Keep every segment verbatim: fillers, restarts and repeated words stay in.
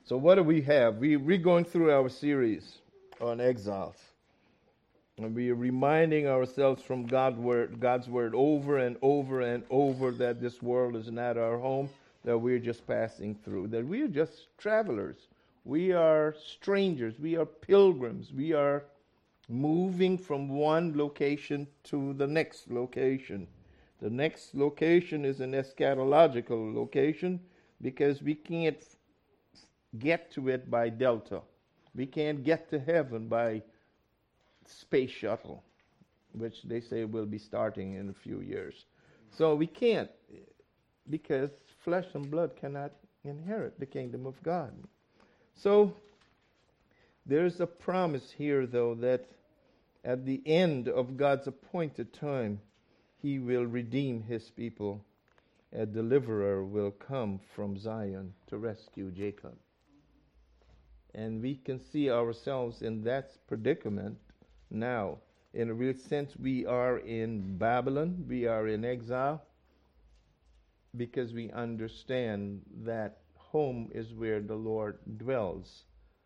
So what do we have? We, we're going through our series on exiles. And we are reminding ourselves from God word, God's word over and over and over that this world is not our home, that we're just passing through, that we are just travelers. We are strangers. We are pilgrims. We are moving from one location to the next location. The next location is an eschatological location because we can't get to it by Delta. We can't get to heaven by space shuttle, which they say will be starting in a few years. So we can't, because flesh and blood cannot inherit the kingdom of God. So there's a promise here, though, that at the end of God's appointed time, He will redeem His people. A deliverer will come from Zion to rescue Jacob. And we can see ourselves in that predicament now. In a real sense, we are in Babylon, we are in exile, because we understand that home is where the Lord dwells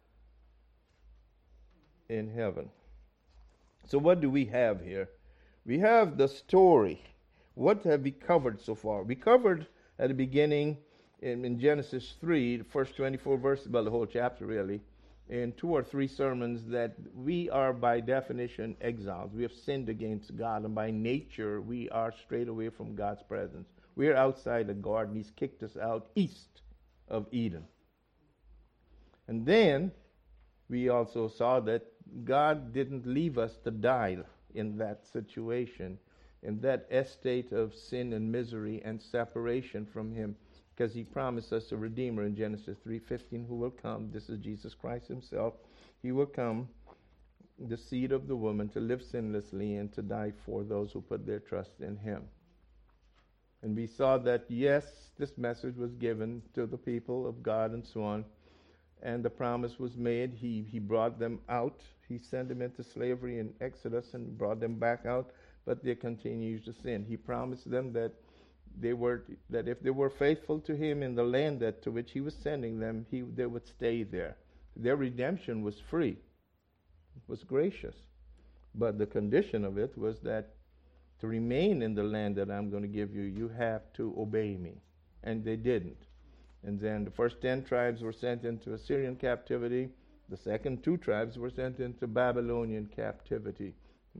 in heaven. So what do we have here? We have the story. What have we covered so far? We covered at the beginning in, in Genesis three, the first twenty-four verses, well, the whole chapter really, in two or three sermons, that we are by definition exiles. We have sinned against God, and by nature we are straight away from God's presence. We are outside the garden. He's kicked us out east of Eden. And then we also saw that God didn't leave us to die in that situation, in that estate of sin and misery and separation from Him, because He promised us a Redeemer in Genesis three fifteen who will come. This is Jesus Christ Himself. He will come, the seed of the woman, to live sinlessly and to die for those who put their trust in Him. And we saw that, yes, this message was given to the people of God and so on, and the promise was made. He, he brought them out. He sent them into slavery in Exodus and brought them back out, but they continued to sin. He promised them that They were that if they were faithful to Him in the land that to which He was sending them, He they would stay there. Their redemption was free, was gracious, but the condition of it was that to remain in the land that I'm going to give you, you have to obey me, and they didn't. And then the first ten tribes were sent into Assyrian captivity. The second two tribes were sent into Babylonian captivity.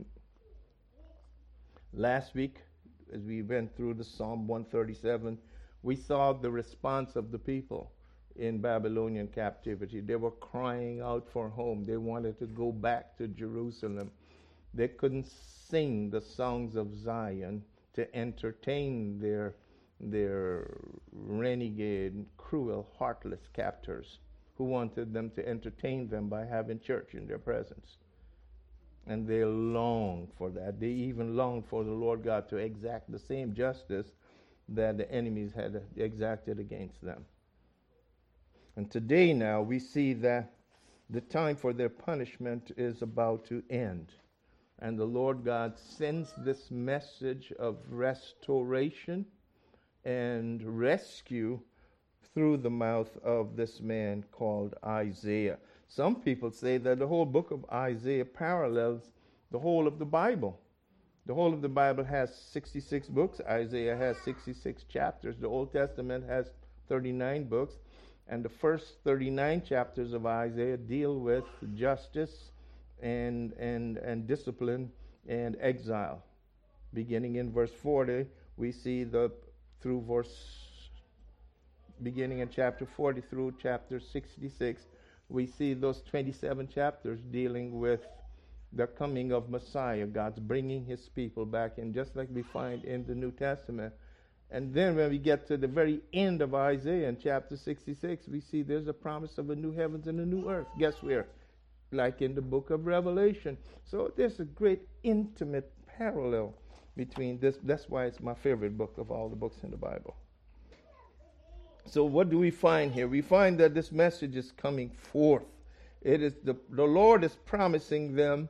Last week, as we went through the Psalm one thirty-seven, we saw the response of the people in Babylonian captivity. They were crying out for home. They wanted to go back to Jerusalem. They couldn't sing the songs of Zion to entertain their, their renegade, cruel, heartless captors who wanted them to entertain them by having church in their presence. And they longed for that. They even longed for the Lord God to exact the same justice that the enemies had exacted against them. And today now we see that the time for their punishment is about to end. And the Lord God sends this message of restoration and rescue through the mouth of this man called Isaiah. Some people say that the whole book of Isaiah parallels the whole of the Bible. The whole of the Bible has sixty-six books. Isaiah has sixty-six chapters. The Old Testament has thirty-nine books. And the first thirty-nine chapters of Isaiah deal with justice and, and, and discipline and exile. Beginning in verse forty, we see the through verse beginning in chapter forty through chapter sixty-six, we see those twenty-seven chapters dealing with the coming of Messiah. God's bringing His people back in, just like we find in the New Testament. And then when we get to the very end of Isaiah in chapter sixty-six, we see there's a promise of a new heavens and a new earth. Guess where? Like in the book of Revelation. So there's a great intimate parallel between this. That's why it's my favorite book of all the books in the Bible. So what do we find here? We find that this message is coming forth. It is the, the Lord is promising them.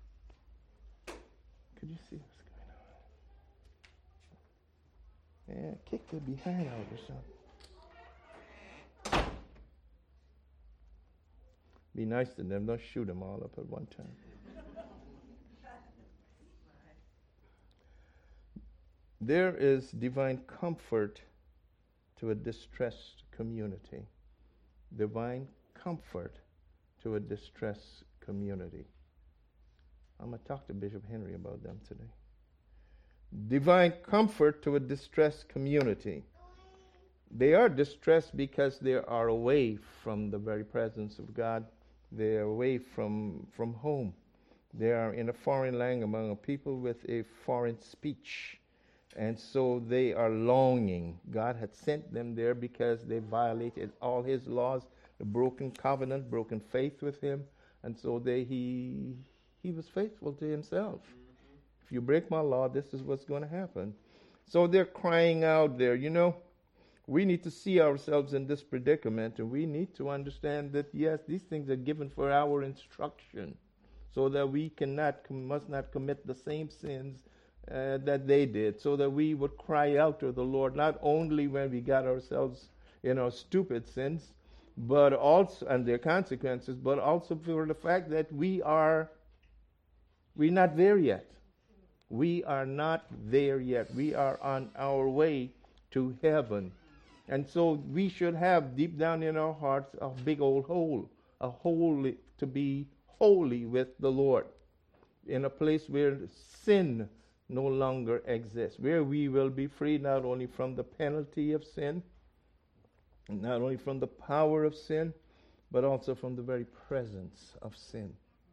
Could you see what's going on? Yeah, kick the behind out or something. Be nice to them. Don't shoot them all up at one time. There is divine comfort to a distressed community. Divine comfort to a distressed community. I'm going to talk to Bishop Henry about them today. Divine comfort to a distressed community. They are distressed because they are away from the very presence of God. They are away from, from home. They are in a foreign land among a people with a foreign speech. And so they are longing. God had sent them there because they violated all his laws, the broken covenant, broken faith with him. And so they, he, he was faithful to himself. If you break my law, this is what's going to happen. So they're crying out there, you know, we need to see ourselves in this predicament, and we need to understand that, yes, these things are given for our instruction, so that we cannot, must not commit the same sins uh, that they did, so that we would cry out to the Lord, not only when we got ourselves in our stupid sins, but also, and their consequences, but also for the fact that we are, we're not there yet. We are not there yet. We are on our way to heaven. And so we should have deep down in our hearts a big old hole, a hole to be holy with the Lord, in a place where sin no longer exists, where we will be free not only from the penalty of sin, not only from the power of sin, but also from the very presence of sin.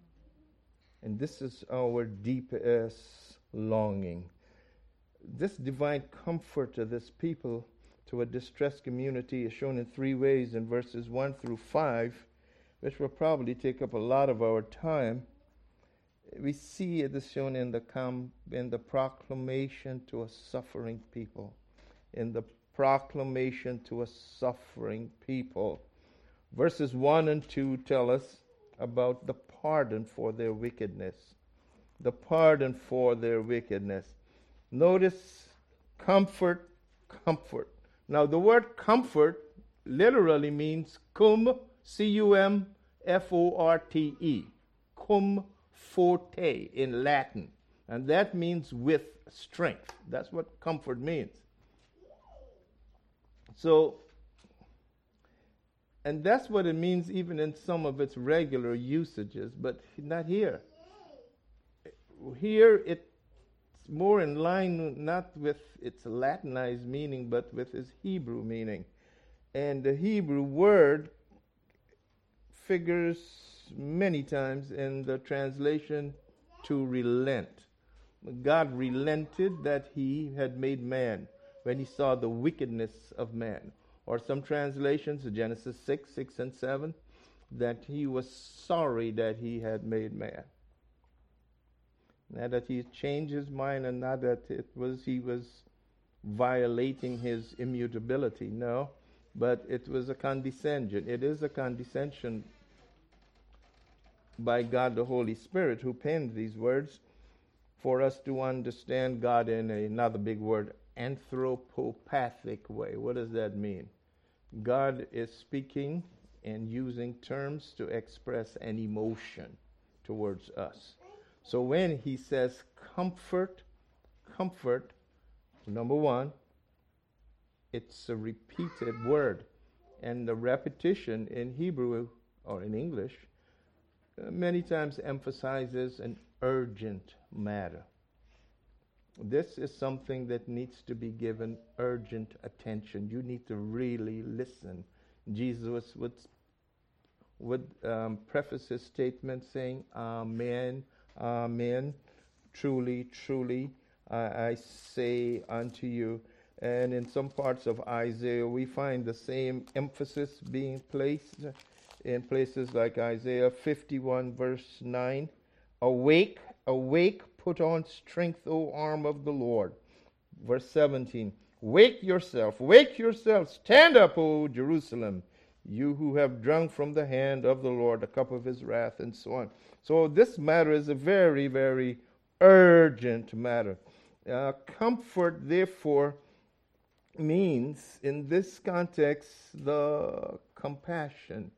And this is our deepest longing. This divine comfort to this people, to a distressed community, is shown in three ways in verses one through five, which will probably take up a lot of our time. We see it is shown in the com- in the proclamation to a suffering people. In the proclamation to a suffering people. Verses one and two tell us about the pardon for their wickedness. The pardon for their wickedness. Notice comfort, comfort. Now, the word comfort literally means cum, C U M F O R T E, cum forte in Latin. And that means with strength. That's what comfort means. So, and that's what it means even in some of its regular usages, but not here. Here it's more in line not with its Latinized meaning, but with its Hebrew meaning. And the Hebrew word figures many times in the translation to relent. God relented that he had made man when he saw the wickedness of man. Or some translations, Genesis six, six and seven, that he was sorry that he had made man. Not that he changed his mind, and not that it was he was violating his immutability. No, but it was a condescension. It is a condescension by God the Holy Spirit, who penned these words for us to understand God in another big word, anthropopathic way. What does that mean? God is speaking and using terms to express an emotion towards us. So when he says comfort, comfort, number one, it's a repeated word. And the repetition in Hebrew or in English uh, many times emphasizes an urgent matter. This is something that needs to be given urgent attention. You need to really listen. Jesus would, would um, preface his statement saying, Amen, Amen, truly, truly, I, I say unto you. And in some parts of Isaiah, we find the same emphasis being placed in places like Isaiah fifty-one, verse nine. Awake, awake, put on strength, O arm of the Lord. Verse seventeen. Wake yourself, wake yourself, stand up, O Jerusalem, you who have drunk from the hand of the Lord the cup of his wrath, and so on. So this matter is a very, very urgent matter. Uh, comfort, therefore, means, in this context, the compassion,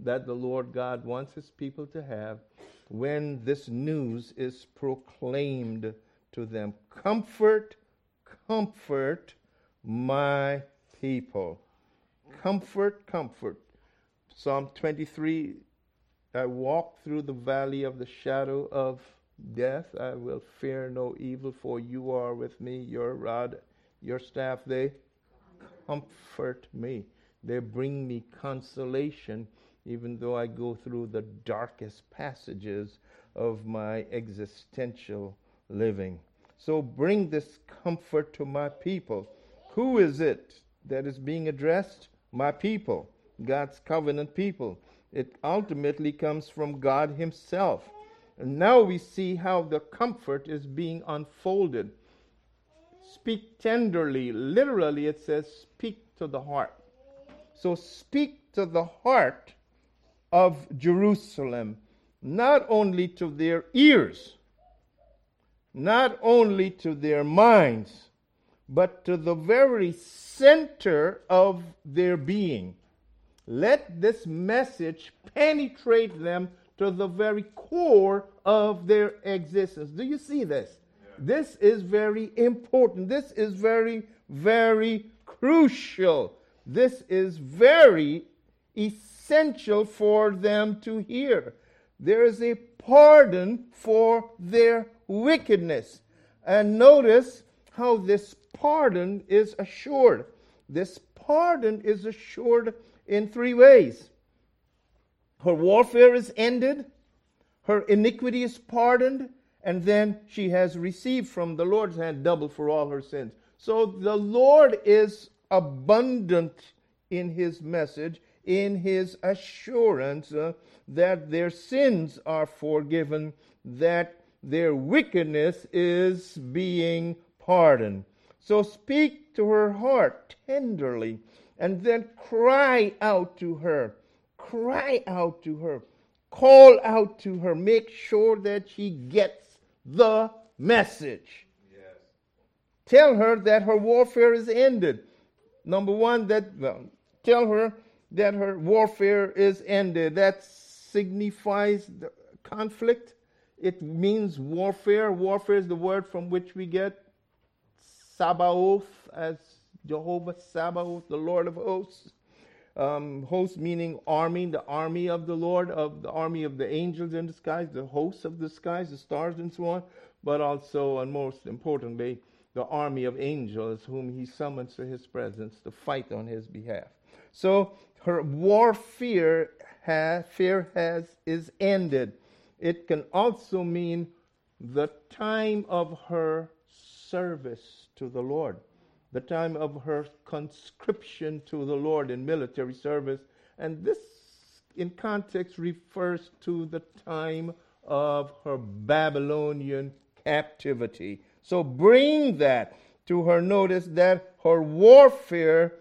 that the Lord God wants his people to have when this news is proclaimed to them. Comfort, comfort my people. Comfort, comfort. Psalm twenty-three, I walk through the valley of the shadow of death. I will fear no evil, for you are with me. Your rod, your staff, they comfort me. They bring me consolation, even though I go through the darkest passages of my existential living. So bring this comfort to my people. Who is it that is being addressed? My people, God's covenant people. It ultimately comes from God himself. And now we see how the comfort is being unfolded. Speak tenderly. Literally, it says, speak to the heart. So speak to the heart of Jerusalem, not only to their ears, not only to their minds, but to the very center of their being. Let this message penetrate them to the very core of their existence. Do you see this? Yeah. This is very important. This is very, very crucial. This is very essential for them to hear. There is a pardon for their wickedness. And notice how this pardon is assured. This pardon is assured in three ways. Her warfare is ended, her iniquity is pardoned, and then she has received from the Lord's hand double for all her sins. So the Lord is abundant in his message, in his assurance uh, that their sins are forgiven, that their wickedness is being pardoned. So speak to her heart tenderly, and then cry out to her. Cry out to her. Call out to her. Make sure that she gets the message. Yes. Tell her that her warfare is ended. Number one, that well, tell her that her warfare is ended. That signifies the conflict. It means warfare. Warfare is the word from which we get Sabaoth, as Jehovah Sabaoth, the Lord of hosts. Um, host meaning army, the army of the Lord, of the army of the angels in the skies, the hosts of the skies, the stars and so on, but also, and most importantly, the army of angels whom he summons to his presence to fight on his behalf. So her warfare has, fear has, is ended. It can also mean the time of her service to the Lord, the time of her conscription to the Lord in military service. And this, in context, refers to the time of her Babylonian captivity. So bring that to her notice that her warfare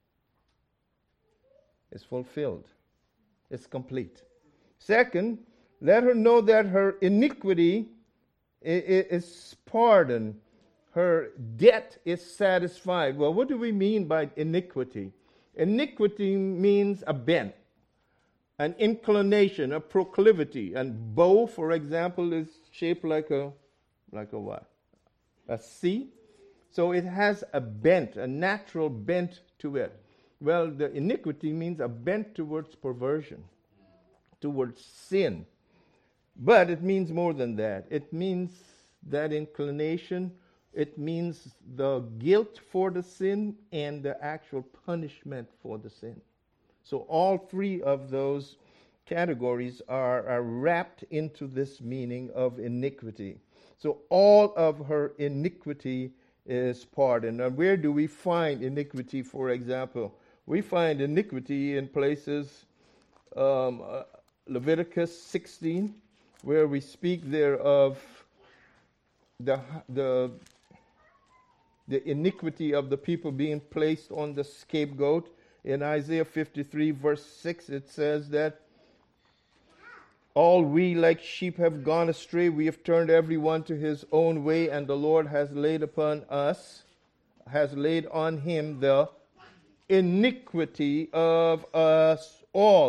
is fulfilled. It's complete. Second, let her know that her iniquity is pardoned. Her debt is satisfied. Well, what do we mean by iniquity? Iniquity means a bent, an inclination, a proclivity. And bow, for example, is shaped like a, like a what? A C. So it has a bent, a natural bent to it. Well, the iniquity means a bent towards perversion, towards sin. But it means more than that. It means that inclination. It means the guilt for the sin and the actual punishment for the sin. So all three of those categories are, are wrapped into this meaning of iniquity. So all of her iniquity is pardoned. And where do we find iniquity, for example? We find iniquity in places, um, uh, Leviticus sixteen, where we speak there of the the the iniquity of the people being placed on the scapegoat. In Isaiah fifty-three, verse six, it says that all we like sheep have gone astray. We have turned everyone to his own way, and the Lord has laid upon us, has laid on him the iniquity of us all.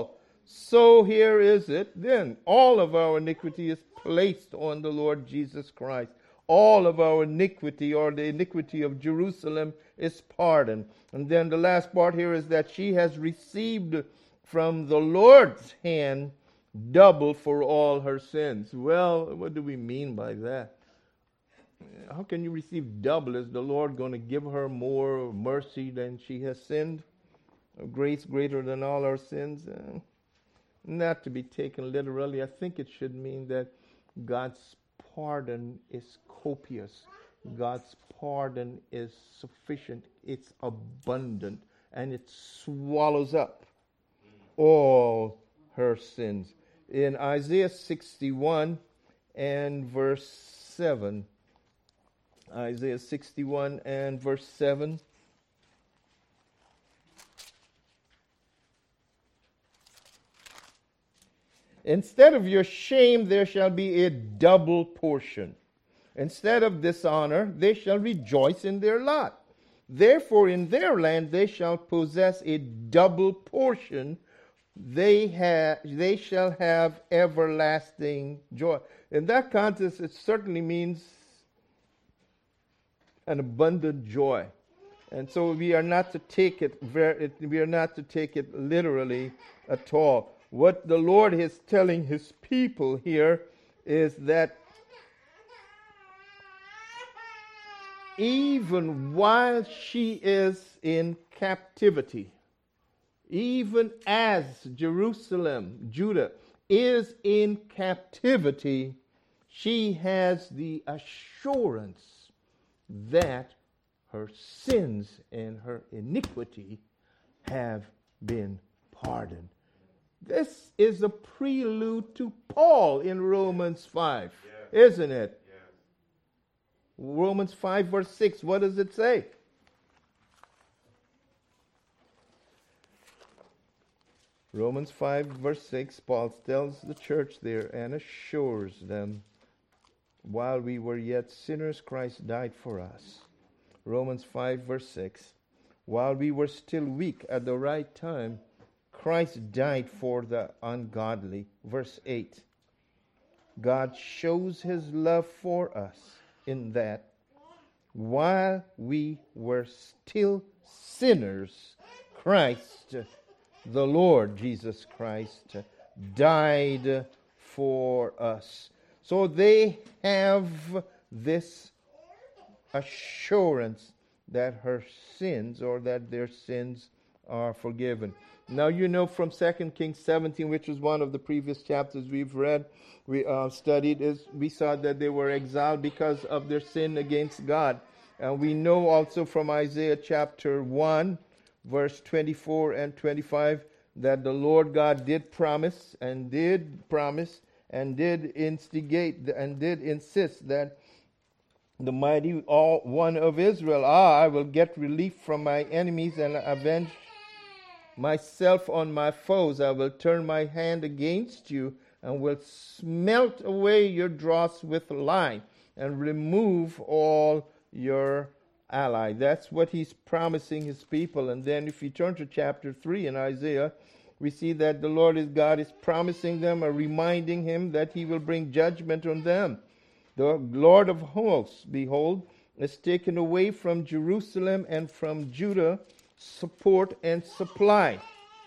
So here is it then. All of our iniquity is placed on the Lord Jesus Christ. All of our iniquity, or the iniquity of Jerusalem, is pardoned. And then the last part here is that she has received from the Lord's hand double for all her sins. Well, what do we mean by that? How can you receive double? Is the Lord going to give her more mercy than she has sinned? A grace greater than all our sins? Uh, not to be taken literally. I think it should mean that God's pardon is copious. God's pardon is sufficient. It's abundant. And it swallows up all her sins. In Isaiah sixty-one and verse seven, Isaiah sixty-one and verse seven, instead of your shame, there shall be a double portion. Instead of dishonor, they shall rejoice in their lot. Therefore, in their land, they shall possess a double portion. They have, they shall have everlasting joy. In that context, it certainly means an abundant joy. And so we are not to take it very, we are not to take it literally at all. What the Lord is telling his people here is that even while she is in captivity, even as Jerusalem, Judah, is in captivity, she has the assurance that her sins and her iniquity have been pardoned. This is a prelude to Paul in Romans five, yes. Isn't it? Yes. Romans five verse six, what does it say? Romans five verse six, Paul tells the church there and assures them, while we were yet sinners, Christ died for us. Romans five verse six, while we were still weak, at the right time, Christ died for the ungodly. Verse eight, God shows his love for us in that while we were still sinners, Christ, the Lord Jesus Christ, died for us. So they have this assurance that her sins, or that their sins, are forgiven. Now, you know from Second Kings seventeen, which was one of the previous chapters we've read, we uh, studied, is we saw that they were exiled because of their sin against God. And we know also from Isaiah chapter one, verse twenty-four and twenty-five, that the Lord God did promise and did promise and did instigate and did insist that the mighty all one of Israel, ah, I will get relief from my enemies and avenge myself on my foes. I will turn my hand against you and will smelt away your dross with lime and remove all your ally. That's what he's promising his people. And then if you turn to chapter three in Isaiah, we see that the Lord is God is promising them or reminding him that he will bring judgment on them. The Lord of hosts, behold, is taken away from Jerusalem and from Judah support and supply.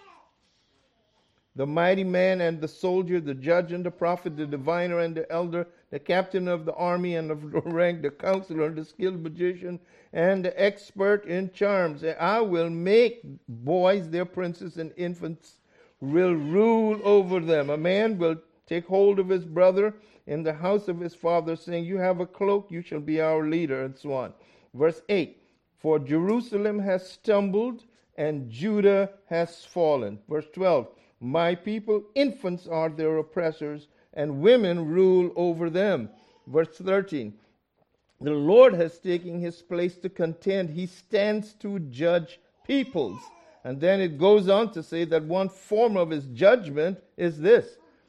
The mighty man and the soldier, the judge and the prophet, the diviner and the elder, the captain of the army and of the rank, the counselor, the skilled magician, and the expert in charms. I will make boys their princes, and infants will rule over them. A man will take hold of his brother in the house of his father, saying, you have a cloak, you shall be our leader, and so on. Verse eight, for Jerusalem has stumbled and Judah has fallen. Verse twelve, my people, infants are their oppressors, and women rule over them. Verse thirteen, the Lord has taken his place to contend. He stands to judge peoples. And then it goes on to say that one form of his judgment is this: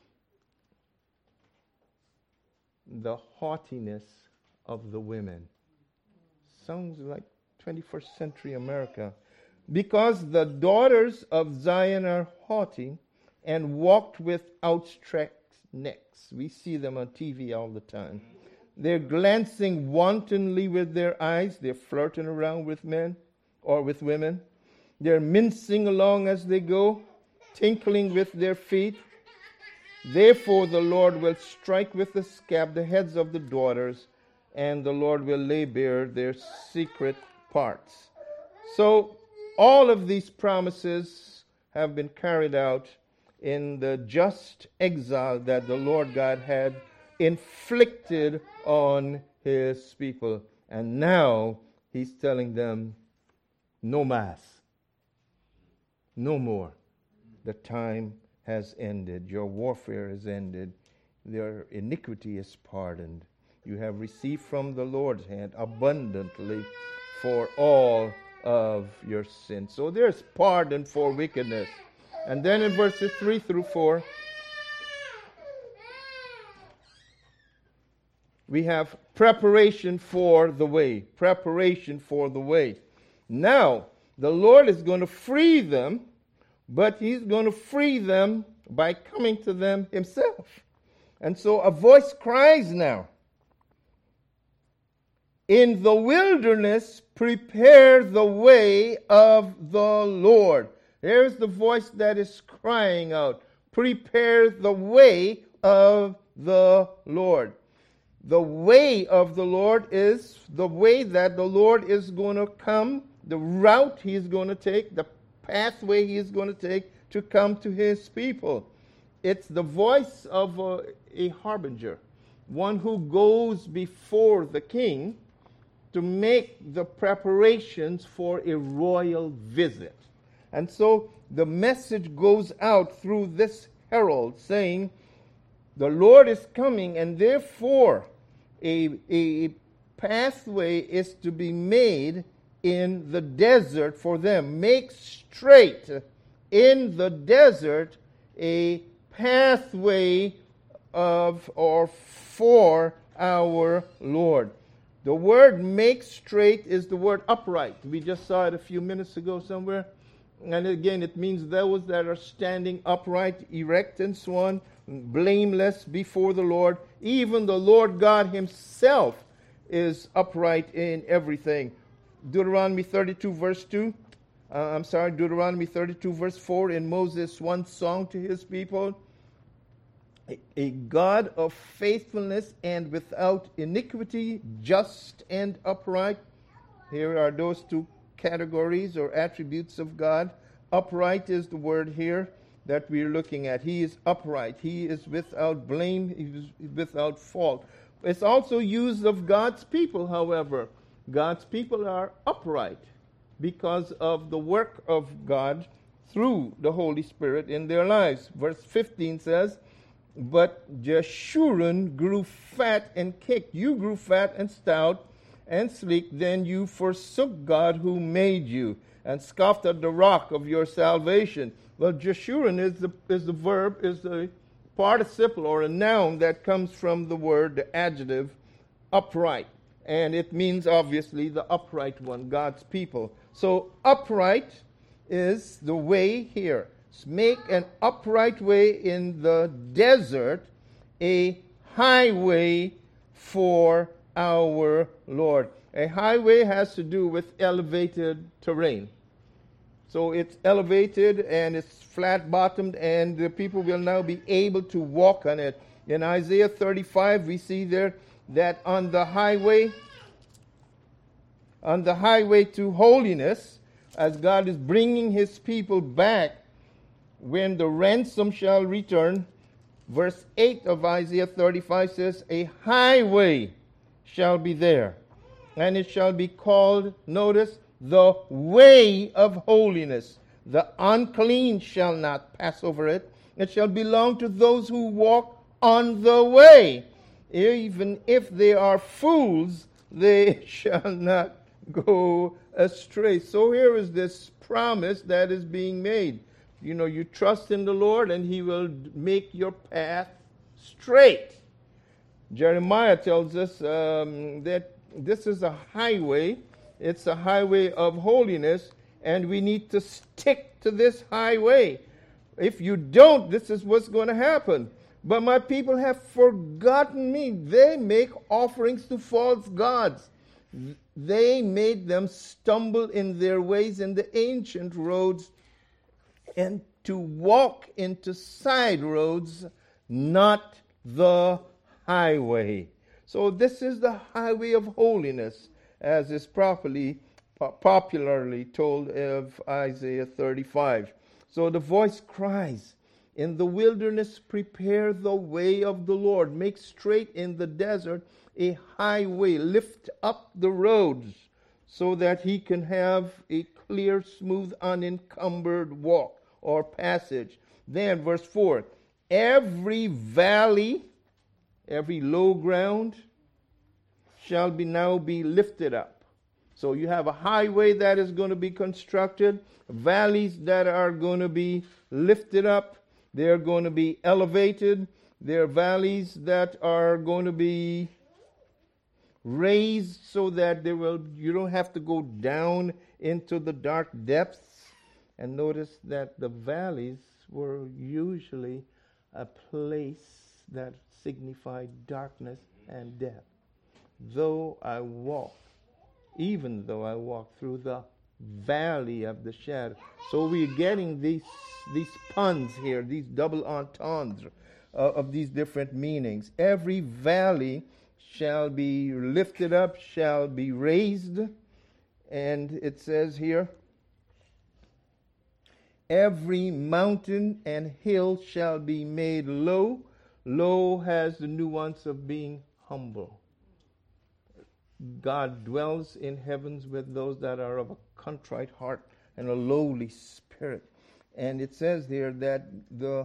the haughtiness of the women. Sounds like twenty-first century America. Because the daughters of Zion are haughty, and walked with outstretched necks. We see them on T V all the time. They're glancing wantonly with their eyes. They're flirting around with men or with women. They're mincing along as they go, tinkling with their feet. Therefore the Lord will strike with the scab the heads of the daughters, and the Lord will lay bare their secret parts. So all of these promises have been carried out in the just exile that the Lord God had inflicted on his people. And now he's telling them, no mas, no more. The time has ended. Your warfare is ended. Your iniquity is pardoned. You have received from the Lord's hand abundantly for all of your sins. So there's pardon for wickedness. And then in verses three through four, we have preparation for the way. Preparation for the way. Now, the Lord is going to free them, but he's going to free them by coming to them himself. And so a voice cries now, in the wilderness, prepare the way of the Lord. There's the voice that is crying out, prepare the way of the Lord. The way of the Lord is the way that the Lord is going to come, the route he's going to take, the pathway he's going to take to come to his people. It's the voice of a, a harbinger, one who goes before the king to make the preparations for a royal visit. And so the message goes out through this herald saying, the Lord is coming, and therefore a, a pathway is to be made in the desert for them. Make straight in the desert a pathway of or for our Lord. The word make straight is the word upright. We just saw it a few minutes ago somewhere. And again, it means those that are standing upright, erect, and so on, blameless before the Lord. Even the Lord God himself is upright in everything. Deuteronomy thirty-two, verse two. Uh, I'm sorry, Deuteronomy thirty-two, verse four. In Moses' one song to his people, a, a God of faithfulness and without iniquity, just and upright. Here are those two categories or attributes of God. Upright is the word here that we're looking at. He is upright. He is without blame. He is without fault. It's also used of God's people, however. God's people are upright because of the work of God through the Holy Spirit in their lives. Verse fifteen says, but Jeshurun grew fat and kicked. You grew fat and stout and sleek, then you forsook God who made you, and scoffed at the rock of your salvation. Well, Jeshurun is the is the verb, is the participle or a noun that comes from the word, the adjective, upright. And it means, obviously, the upright one, God's people. So, upright is the way here. Make an upright way in the desert, a highway for our Lord. A highway has to do with elevated terrain. So it's elevated and it's flat-bottomed, and the people will now be able to walk on it. In Isaiah thirty-five, we see there that on the highway, on the highway to holiness, as God is bringing his people back, when the ransom shall return, verse eight of Isaiah thirty-five says, a highway shall be there, and it shall be called, notice, the way of holiness. The unclean shall not pass over it. It shall belong to those who walk on the way. Even if they are fools, they shall not go astray. So here is this promise that is being made. You know, you trust in the Lord and he will make your path straight. Jeremiah tells us um, that this is a highway. It's a highway of holiness, and we need to stick to this highway. If you don't, this is what's going to happen. But my people have forgotten me. They make offerings to false gods. They made them stumble in their ways in the ancient roads, and to walk into side roads, not the highway. So this is the highway of holiness, as is properly popularly told of Isaiah thirty-five. So the voice cries, in the wilderness prepare the way of the Lord, make straight in the desert a highway, lift up the roads, so that he can have a clear, smooth, unencumbered walk or passage. Then verse four, every valley, every low ground shall be now be lifted up. So you have a highway that is going to be constructed, valleys that are going to be lifted up, they're going to be elevated, there are valleys that are going to be raised so that they will you don't have to go down into the dark depths. And notice that the valleys were usually a place that signified darkness and death. Though I walk, even though I walk through the valley of the shadow. So we're getting these these puns here, these double entendres uh, of these different meanings. Every valley shall be lifted up, shall be raised. And it says here, every mountain and hill shall be made low. Low has the nuance of being humble. God dwells in heavens with those that are of a contrite heart and a lowly spirit. And it says there that the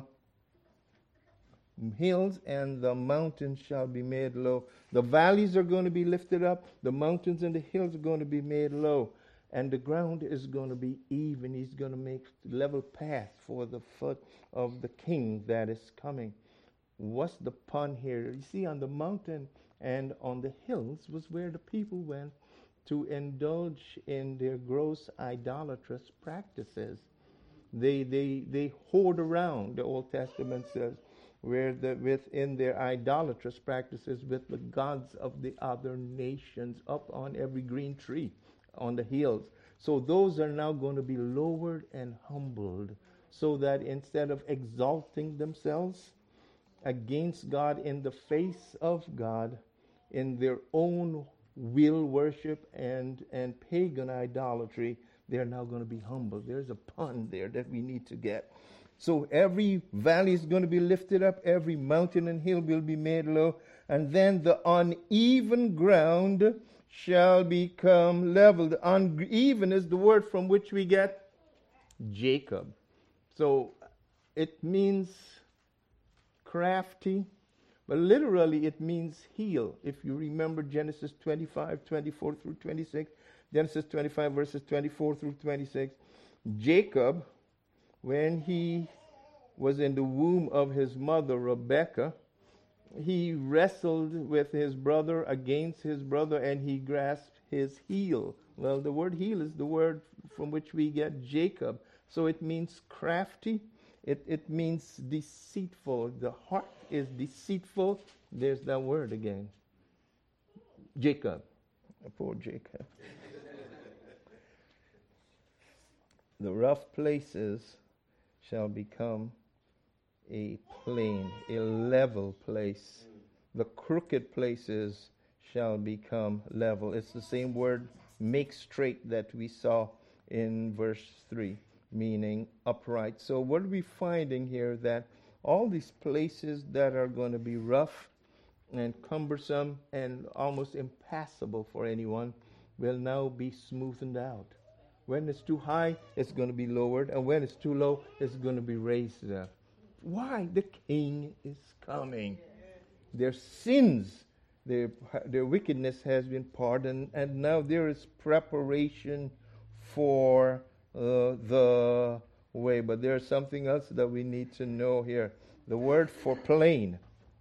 hills and the mountains shall be made low. The valleys are going to be lifted up. The mountains and the hills are going to be made low. And the ground is going to be even. He's going to make level path for the foot of the king that is coming. What's the pun here? You see, on the mountain and on the hills was where the people went to indulge in their gross idolatrous practices. They they they hoard around, the Old Testament says, where the within their idolatrous practices with the gods of the other nations up on every green tree on the hills. So those are now going to be lowered and humbled, so that instead of exalting themselves against God in the face of God, in their own will worship and, and pagan idolatry, they're now going to be humbled. There's a pun there that we need to get. So every valley is going to be lifted up, every mountain and hill will be made low, and then the uneven ground shall become leveled. Uneven is the word from which we get Jacob. So it means crafty, but literally it means heel. If you remember Genesis twenty-five, twenty-four through twenty-six, Genesis twenty-five verses twenty-four through twenty-six, Jacob, when he was in the womb of his mother Rebekah, he wrestled with his brother against his brother, and he grasped his heel. Well, the word heel is the word from which we get Jacob. So it means crafty. It, it means deceitful. The heart is deceitful. There's that word again. Jacob. Poor Jacob. The rough places shall become a plain, a level place. The crooked places shall become level. It's the same word, make straight, that we saw in verse three, meaning upright. So what are we finding here? That all these places that are going to be rough and cumbersome and almost impassable for anyone will now be smoothened out. When it's too high, it's going to be lowered, and when it's too low, it's going to be raised up. Why? The king is coming. Their sins, their, their wickedness has been pardoned, and now there is preparation for uh, the way. But there's something else that we need to know here. The word for plain.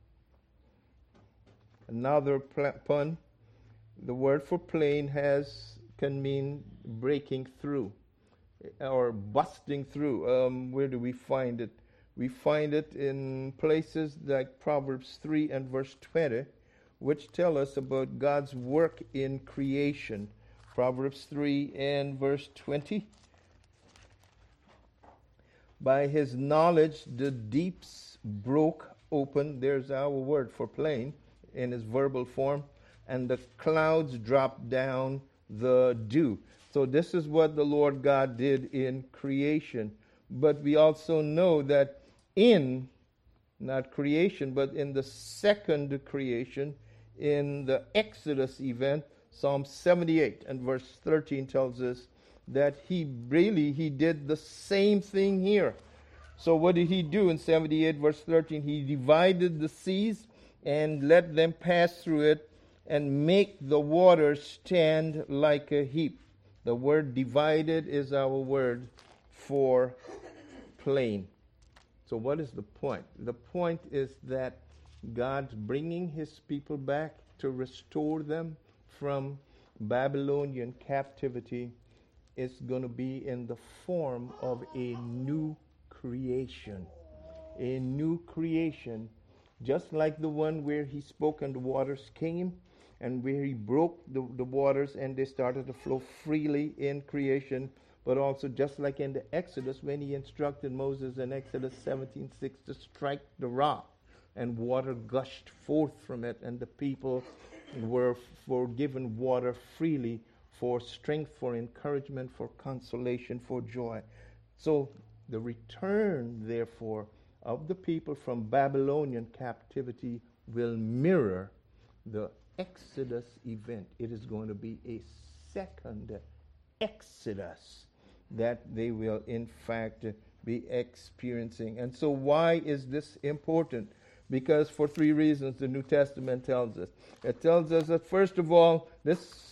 Another pl- pun. The word for plain has can mean breaking through or busting through. Um, where do we find it? We find it in places like Proverbs three and verse twenty, which tell us about God's work in creation. Proverbs three and verse twenty. By his knowledge the deeps broke open. There's our word for plain in his verbal form. And the clouds dropped down the dew. So this is what the Lord God did in creation. But we also know that in, not creation, but in the second creation, in the Exodus event, Psalm seventy-eight and verse thirteen tells us that he really, he did the same thing here. So what did he do in seventy-eight verse thirteen? He divided the seas and let them pass through it and make the waters stand like a heap. The word divided is our word for plain. So what is the point? The point is that God's bringing his people back to restore them from Babylonian captivity. Is going to be in the form of a new creation. A new creation, just like the one where he spoke and the waters came, and where he broke the, the waters and they started to flow freely in creation, but also just like in the Exodus when he instructed Moses in Exodus seventeen six to strike the rock, and water gushed forth from it, and the people were for given water freely for strength, for encouragement, for consolation, for joy. So the return, therefore, of the people from Babylonian captivity will mirror the Exodus event. It is going to be a second Exodus that they will, in fact, be experiencing. And so why is this important? Because for three reasons the New Testament tells us. It tells us that, first of all, this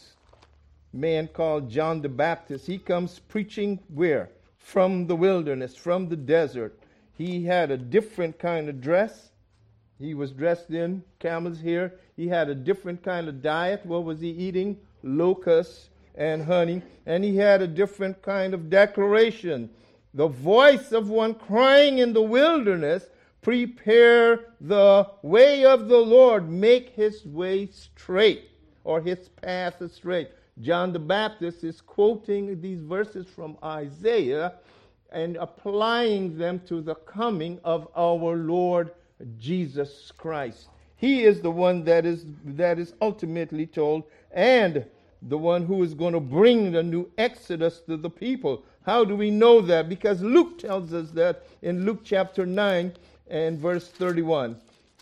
man called John the Baptist, he comes preaching where? From the wilderness, from the desert. He had a different kind of dress. He was dressed in camel's hair. He had a different kind of diet. What was he eating? Locusts and honey. And he had a different kind of declaration. The voice of one crying in the wilderness, prepare the way of the Lord, make his way straight, or his path straight. John the Baptist is quoting these verses from Isaiah and applying them to the coming of our Lord Jesus Christ. He is the one that is that is ultimately told, and the one who is going to bring the new Exodus to the people. How do we know that? Because Luke tells us that in Luke chapter nine and verse thirty-one.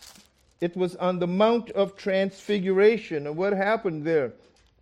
It was on the Mount of Transfiguration. And what happened there?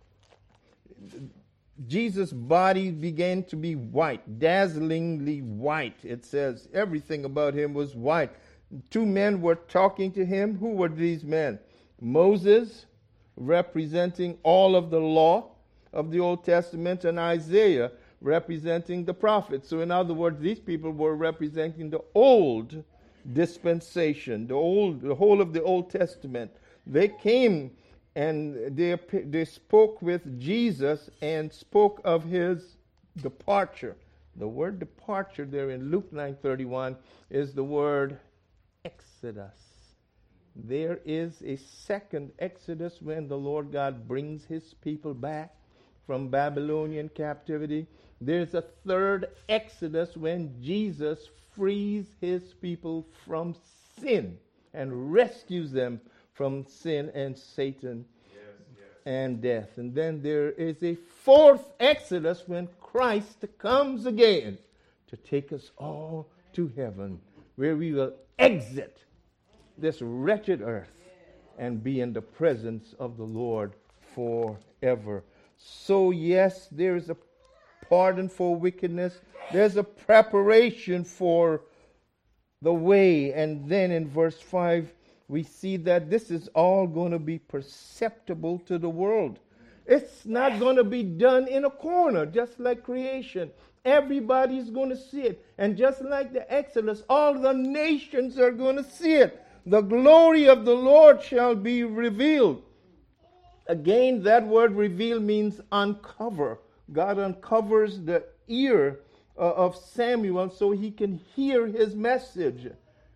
Jesus' body began to be white, dazzlingly white. It says everything about him was white. Two men were talking to him. Who were these men? Moses, representing all of the law of the Old Testament, and Isaiah, representing the prophets. So in other words, these people were representing the old dispensation, the old, the whole of the Old Testament. They came and they, they spoke with Jesus and spoke of his departure. The word departure there in Luke nine thirty-one is the word Exodus. There is a second Exodus when the Lord God brings his people back from Babylonian captivity. There's a third Exodus when Jesus frees his people from sin and rescues them from sin and Satan yes, yes. and death. And then there is a fourth Exodus when Christ comes again to take us all to heaven, where we will exit this wretched earth and be in the presence of the Lord forever. So yes, there is a pardon for wickedness. There's a preparation for the way. And then in verse five, we see that this is all going to be perceptible to the world. It's not going to be done in a corner, just like creation. Everybody's going to see it. And just like the Exodus, all the nations are going to see it. The glory of the Lord shall be revealed. Again, that word reveal means uncover. God uncovers the ear uh, of Samuel so he can hear his message.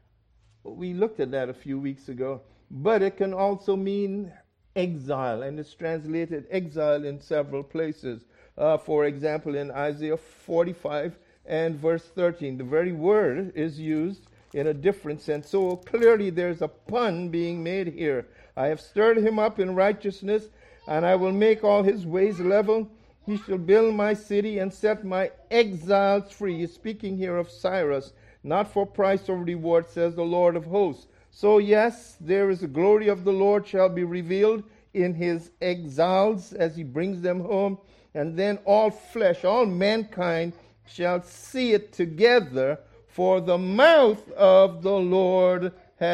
We looked at that a few weeks ago. But it can also mean exile, and it's translated exile in several places. Uh, for example, in Isaiah forty-five and verse thirteen, the very word is used in a different sense. So clearly there's a pun being made here. I have stirred him up in righteousness, and I will make all his ways level. He shall build my city and set my exiles free. He's speaking here of Cyrus, not for price or reward, says the Lord of hosts. So yes, there is the glory of the Lord shall be revealed in his exiles as he brings them home. And then all flesh, all mankind shall see it together, for the mouth of the Lord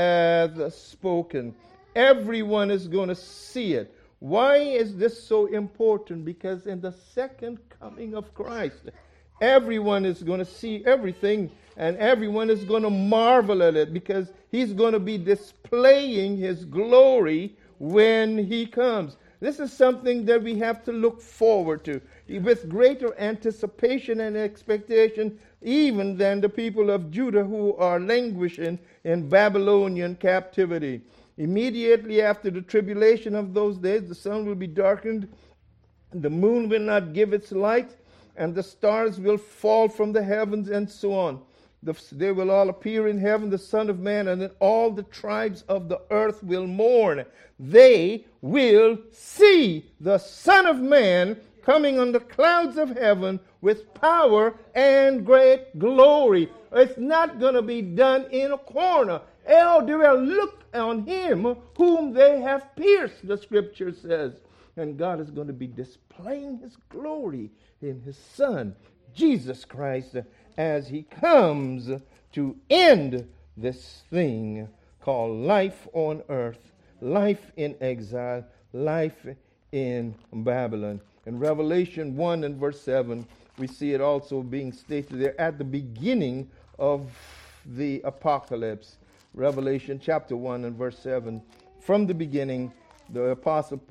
hath spoken. Everyone is going to see it. Why is this so important? Because in the second coming of Christ, everyone is going to see everything, and everyone is going to marvel at it, because he's going to be displaying his glory when he comes. This is something that we have to look forward to with greater anticipation and expectation even than the people of Judah who are languishing in Babylonian captivity. Immediately after the tribulation of those days, the sun will be darkened, the moon will not give its light, and the stars will fall from the heavens, and so on. The, they will all appear in heaven, the Son of Man, and then all the tribes of the earth will mourn. They will see the Son of Man coming on the clouds of heaven with power and great glory. It's not going to be done in a corner. Oh, they will look on him whom they have pierced, the scripture says. And God is going to be displaying his glory in his Son, Jesus Christ, as he comes to end this thing called life on earth, life in exile, life in Babylon. In Revelation one and verse seven, we see it also being stated there at the beginning of the apocalypse. Revelation chapter one and verse seven. From the beginning, the Apostle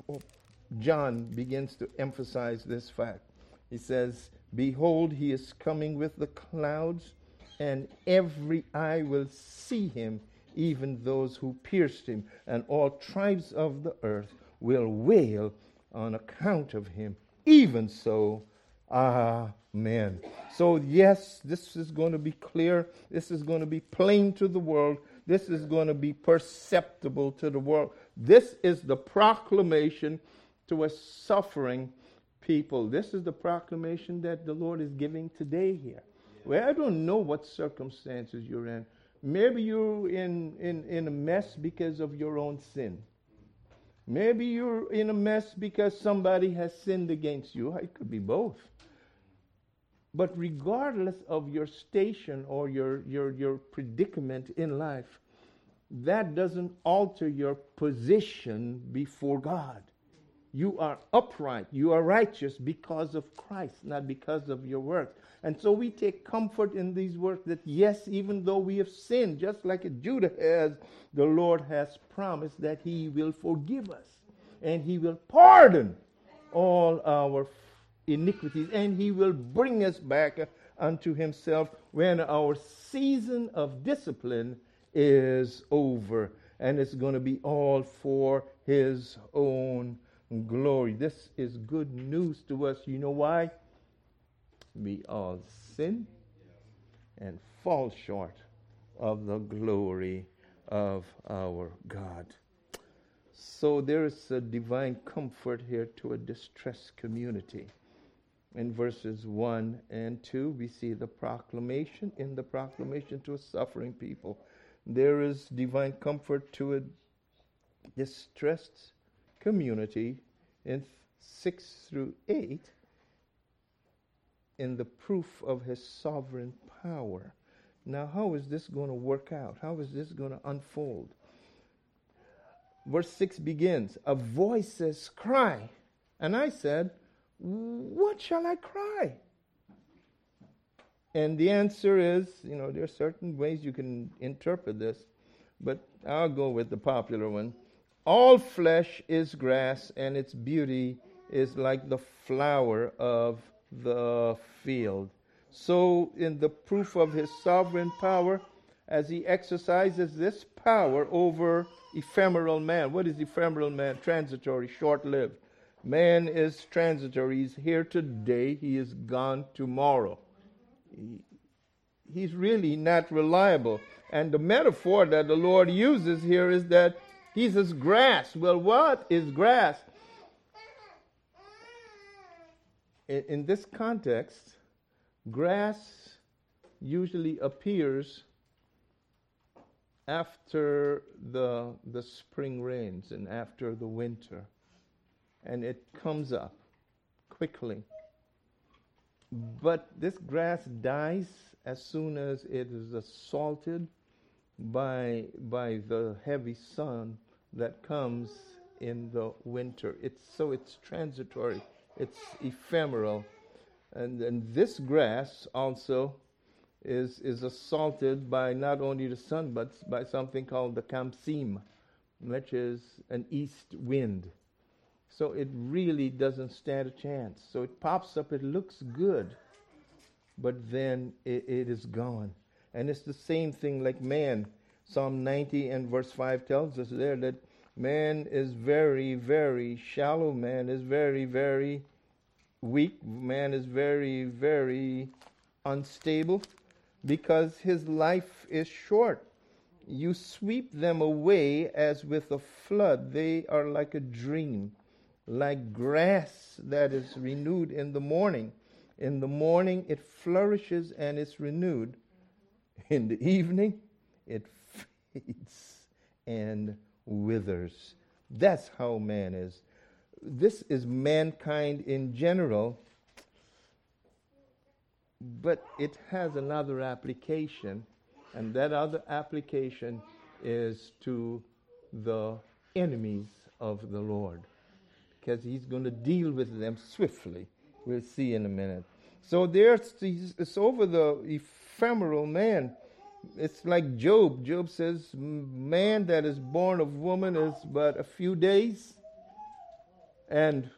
John begins to emphasize this fact. He says, "Behold, he is coming with the clouds, and every eye will see him, even those who pierced him, and all tribes of the earth will wail on account of him. Even so, amen." So yes, this is going to be clear. This is going to be plain to the world. This is going to be perceptible to the world. This is the proclamation to a suffering people. This is the proclamation that the Lord is giving today here. Well, I don't know what circumstances you're in. Maybe you're in, in, in a mess because of your own sin. Maybe you're in a mess because somebody has sinned against you. It could be both. But regardless of your station or your, your, your predicament in life, that doesn't alter your position before God. You are upright, you are righteous because of Christ, not because of your work. And so we take comfort in these words that yes, even though we have sinned, just like Judah has, the Lord has promised that he will forgive us. And he will pardon all our iniquities. And he will bring us back unto himself when our season of discipline is over. And it's going to be all for his own glory. This is good news to us. You know why? We all sin and fall short of the glory of our God. So there is a divine comfort here to a distressed community. In verses one and two, we see the proclamation, in the proclamation to a suffering people. There is divine comfort to a distressed community in six through eight, in the proof of his sovereign power. Now, how is this going to work out? How is this going to unfold? Verse six begins, "A voice says, cry. And I said, what shall I cry?" And the answer is, you know, there are certain ways you can interpret this, but I'll go with the popular one. "All flesh is grass, and its beauty is like the flower of the field." So in the proof of his sovereign power, as he exercises this power over ephemeral man. What is ephemeral man? Transitory, short-lived. Man is transitory. He's here today. He is gone tomorrow. He, he's really not reliable. And the metaphor that the Lord uses here is that he's as grass. Well, what is grass? In, in this context, grass usually appears after the the spring rains and after the winter, and it comes up quickly. But this grass dies as soon as it is assaulted by by the heavy sun that comes in the winter. It's so it's transitory, it's ephemeral, and and this grass also is is assaulted by not only the sun, but by something called the kamsim, which is an east wind. So it really doesn't stand a chance. So it pops up, it looks good, but then it, it is gone. And it's the same thing like man. Psalm ninety and verse five tells us there that man is very, very shallow. Man is very, very weak. Man is very, very unstable, because his life is short. You sweep them away as with a flood. They are like a dream, like grass that is renewed in the morning. In the morning it flourishes and is renewed. In the evening it fades and withers. That's how man is. This is mankind in general. But it has another application, and that other application is to the enemies of the Lord, because he's going to deal with them swiftly. We'll see in a minute. So there's it's over the ephemeral man. It's like Job. Job says, man that is born of woman is but a few days and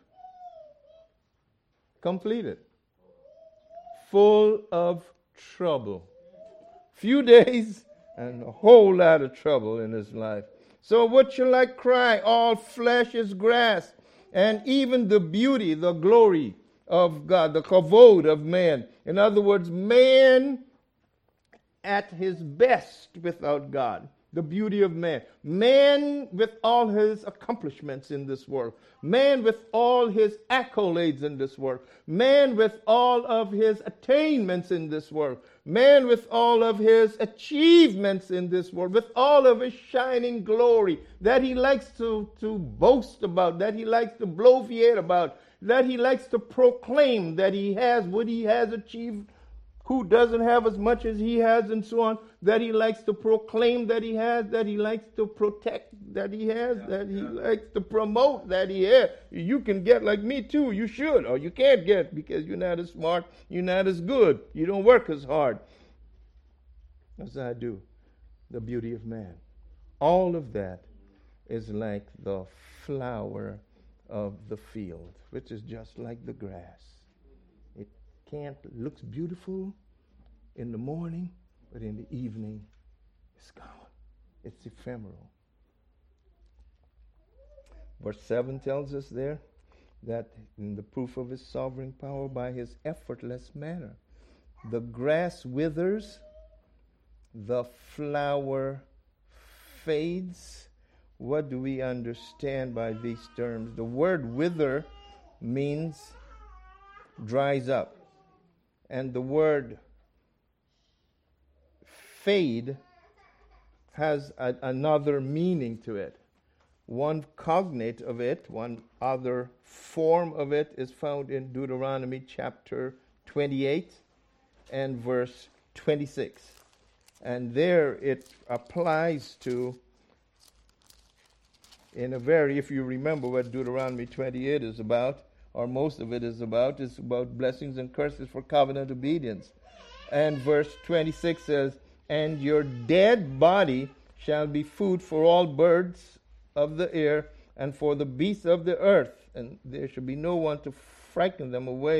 completed. Full of trouble. Few days and a whole lot of trouble in his life. So what shall I cry? All flesh is grass, and even the beauty, the glory of God, the kavod of man. In other words, man at his best without God. The beauty of man. Man with all his accomplishments in this world. Man with all his accolades in this world. Man with all of his attainments in this world. Man with all of his achievements in this world. With all of his shining glory that he likes to, to boast about, that he likes to bloviate about, that he likes to proclaim that he has what he has achieved, who doesn't have as much as he has, and so on, that he likes to proclaim that he has, that he likes to protect that he has, yeah, that he yeah. likes to promote that he has. You can get like me too, you should, or you can't get because you're not as smart, you're not as good, you don't work as hard as I do. The beauty of man. All of that is like the flower of the field, which is just like the grass. Can't looks beautiful in the morning, but in the evening it's gone. It's ephemeral. Verse seven tells us there that in the proof of his sovereign power by his effortless manner, the grass withers, the flower fades. What do we understand by these terms? The word wither means dries up. And the word fade has a, another meaning to it. One cognate of it, one other form of it is found in Deuteronomy chapter twenty-eight and verse twenty-six. And there it applies to, in a very, if you remember what Deuteronomy twenty-eight is about, or most of it is about, is about blessings and curses for covenant obedience. And verse twenty-six says, and your dead body shall be food for all birds of the air and for the beasts of the earth, and there shall be no one to frighten them away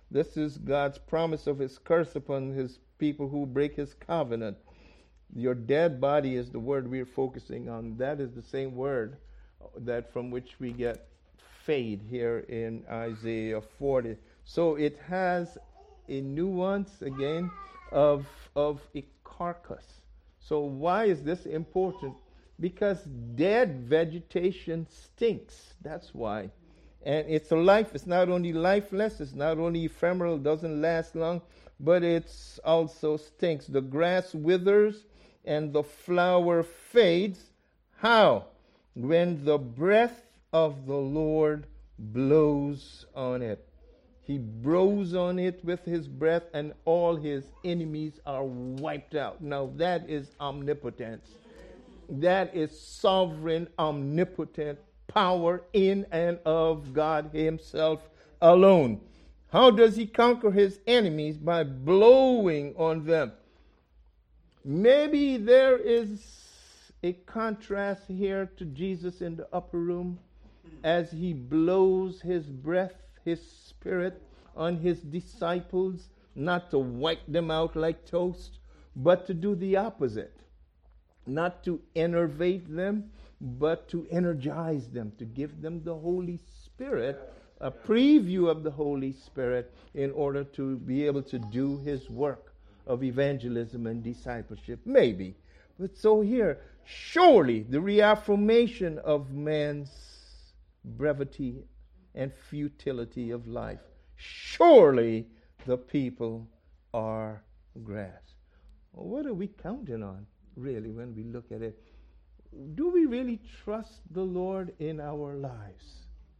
This is God's promise of his curse upon his people who break his covenant. Your dead body is the word we're focusing on. That is the same word that from which we get fade here in Isaiah forty. So it has a nuance again of of a carcass. So why is this important? Because dead vegetation stinks. That's why. And it's a life. It's not only lifeless, it's not only ephemeral, doesn't last long, but it's also stinks. The grass withers and the flower fades. How? When the breath of the Lord blows on it. He blows on it with his breath, and all his enemies are wiped out. Now that is omnipotence. That is sovereign, omnipotent power in and of God himself alone. How does he conquer his enemies? By blowing on them. Maybe there is a contrast here to Jesus in the upper room as he blows his breath, his spirit on his disciples, not to wipe them out like toast, but to do the opposite. Not to enervate them, but to energize them, to give them the Holy Spirit, a preview of the Holy Spirit, in order to be able to do his work of evangelism and discipleship. Maybe. But so here, surely the reaffirmation of man's brevity and futility of life. Surely the people are grass. Well, what are we counting on, really, when we look at it? Do we really trust the Lord in our lives?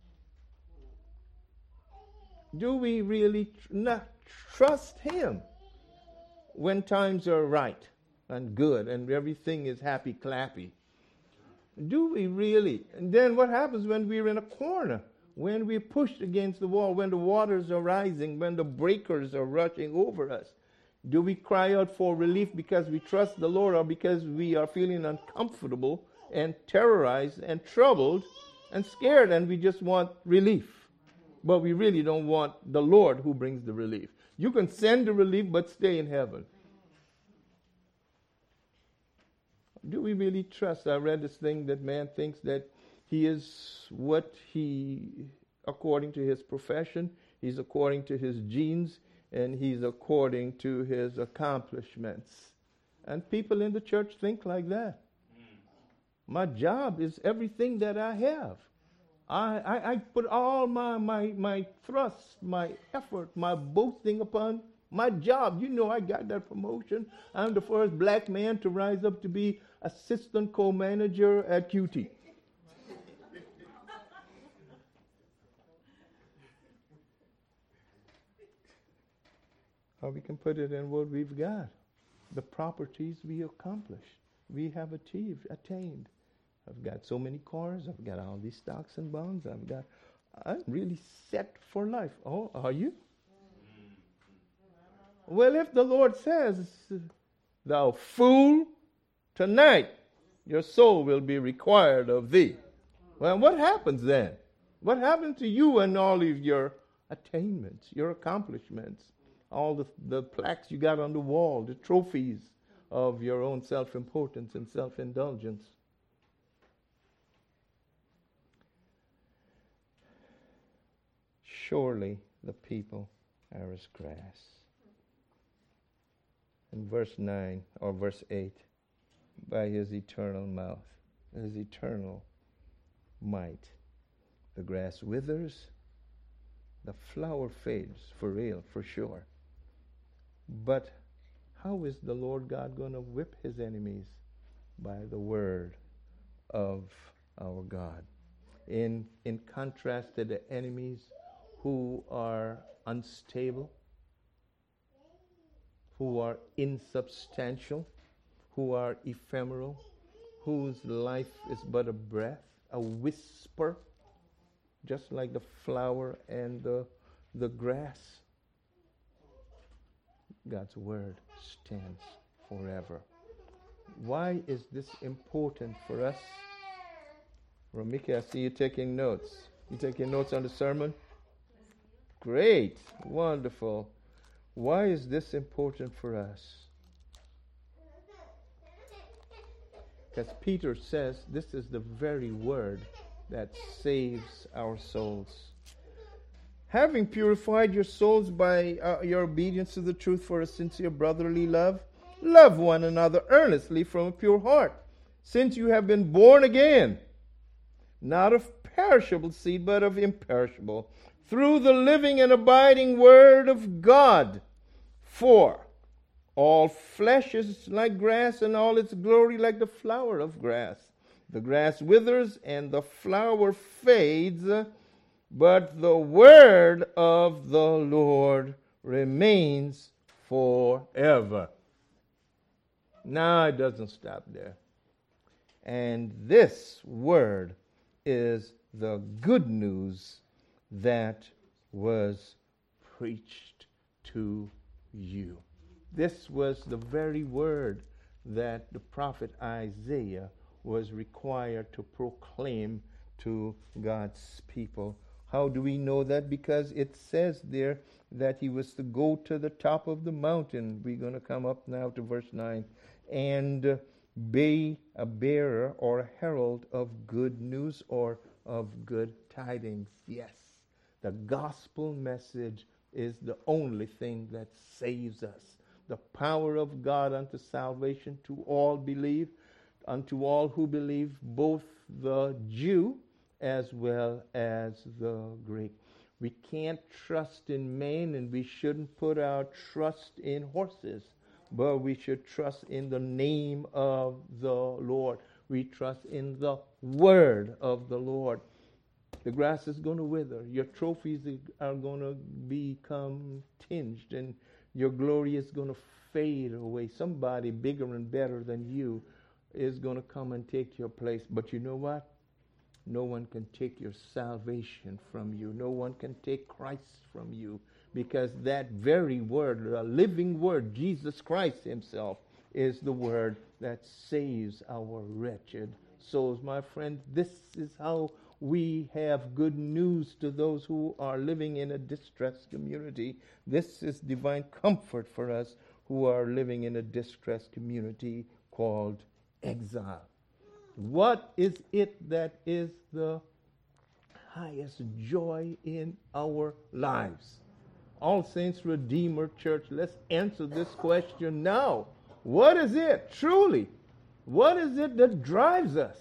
Do we really tr- not trust him when times are right and good and everything is happy clappy? Do we really? And then what happens when we're in a corner? When we're pushed against the wall, when the waters are rising, when the breakers are rushing over us? Do we cry out for relief because we trust the Lord, or because we are feeling uncomfortable and terrorized and troubled and scared, and we just want relief? But we really don't want the Lord who brings the relief. You can send the relief, but stay in heaven. Do we really trust? I read this thing that man thinks that he is what he, according to his profession, he's according to his genes, and he's according to his accomplishments. And people in the church think like that. My job is everything that I have. I, I, I put all my, my, my thrust, my effort, my boasting upon my job. You know, I got that promotion. I'm the first black man to rise up to be assistant co-manager at Q T. Or we can put it in what we've got. The properties we accomplished, we have achieved, attained. I've got so many cars. I've got all these stocks and bonds. I've got, I'm really set for life. Oh, are you? Well, if the Lord says, thou fool, tonight your soul will be required of thee. Well, what happens then? What happens to you and all of your attainments, your accomplishments, all the, the plaques you got on the wall, the trophies of your own self-importance and self-indulgence? Surely the people are as grass. In verse nine or verse eight, by his eternal mouth, his eternal might, the grass withers, the flower fades, for real, for sure. But how is the Lord God going to whip his enemies? By the word of our God. In, in contrast to the enemies who are unstable, who are insubstantial, who are ephemeral, whose life is but a breath, a whisper, just like the flower and the, the grass. God's word stands forever. Why is this important for us? Ramika, I see you taking notes. You taking notes on the sermon? Great. Wonderful. Why is this important for us? Because Peter says this is the very word that saves our souls. Having purified your souls by uh, your obedience to the truth for a sincere brotherly love, love one another earnestly from a pure heart, since you have been born again, not of perishable seed, but of imperishable, through the living and abiding word of God. For all flesh is like grass, and all its glory like the flower of grass. The grass withers, and the flower fades, but the word of the Lord remains forever. No, it doesn't stop there. And this word is the good news that was preached to you. This was the very word that the prophet Isaiah was required to proclaim to God's people. How do we know that? Because it says there that he was to go to the top of the mountain. We're going to come up now to verse nine. And be a bearer or a herald of good news or of good tidings. Yes, the gospel message is the only thing that saves us. The power of God unto salvation to all believe, unto all who believe, both the Jew as well as the Greek. We can't trust in man, and we shouldn't put our trust in horses, but we should trust in the name of the Lord. We trust in the word of the Lord. The grass is going to wither. Your trophies are going to become tinged, and your glory is going to fade away. Somebody bigger and better than you is going to come and take your place. But you know what? No one can take your salvation from you. No one can take Christ from you, because that very word, the living word, Jesus Christ himself, is the word that saves our wretched souls. My friend, this is how we have good news to those who are living in a distressed community. This is divine comfort for us who are living in a distressed community called exile. What is it that is the highest joy in our lives? All Saints Redeemer Church, let's answer this question now. What is it, truly? What is it that drives us?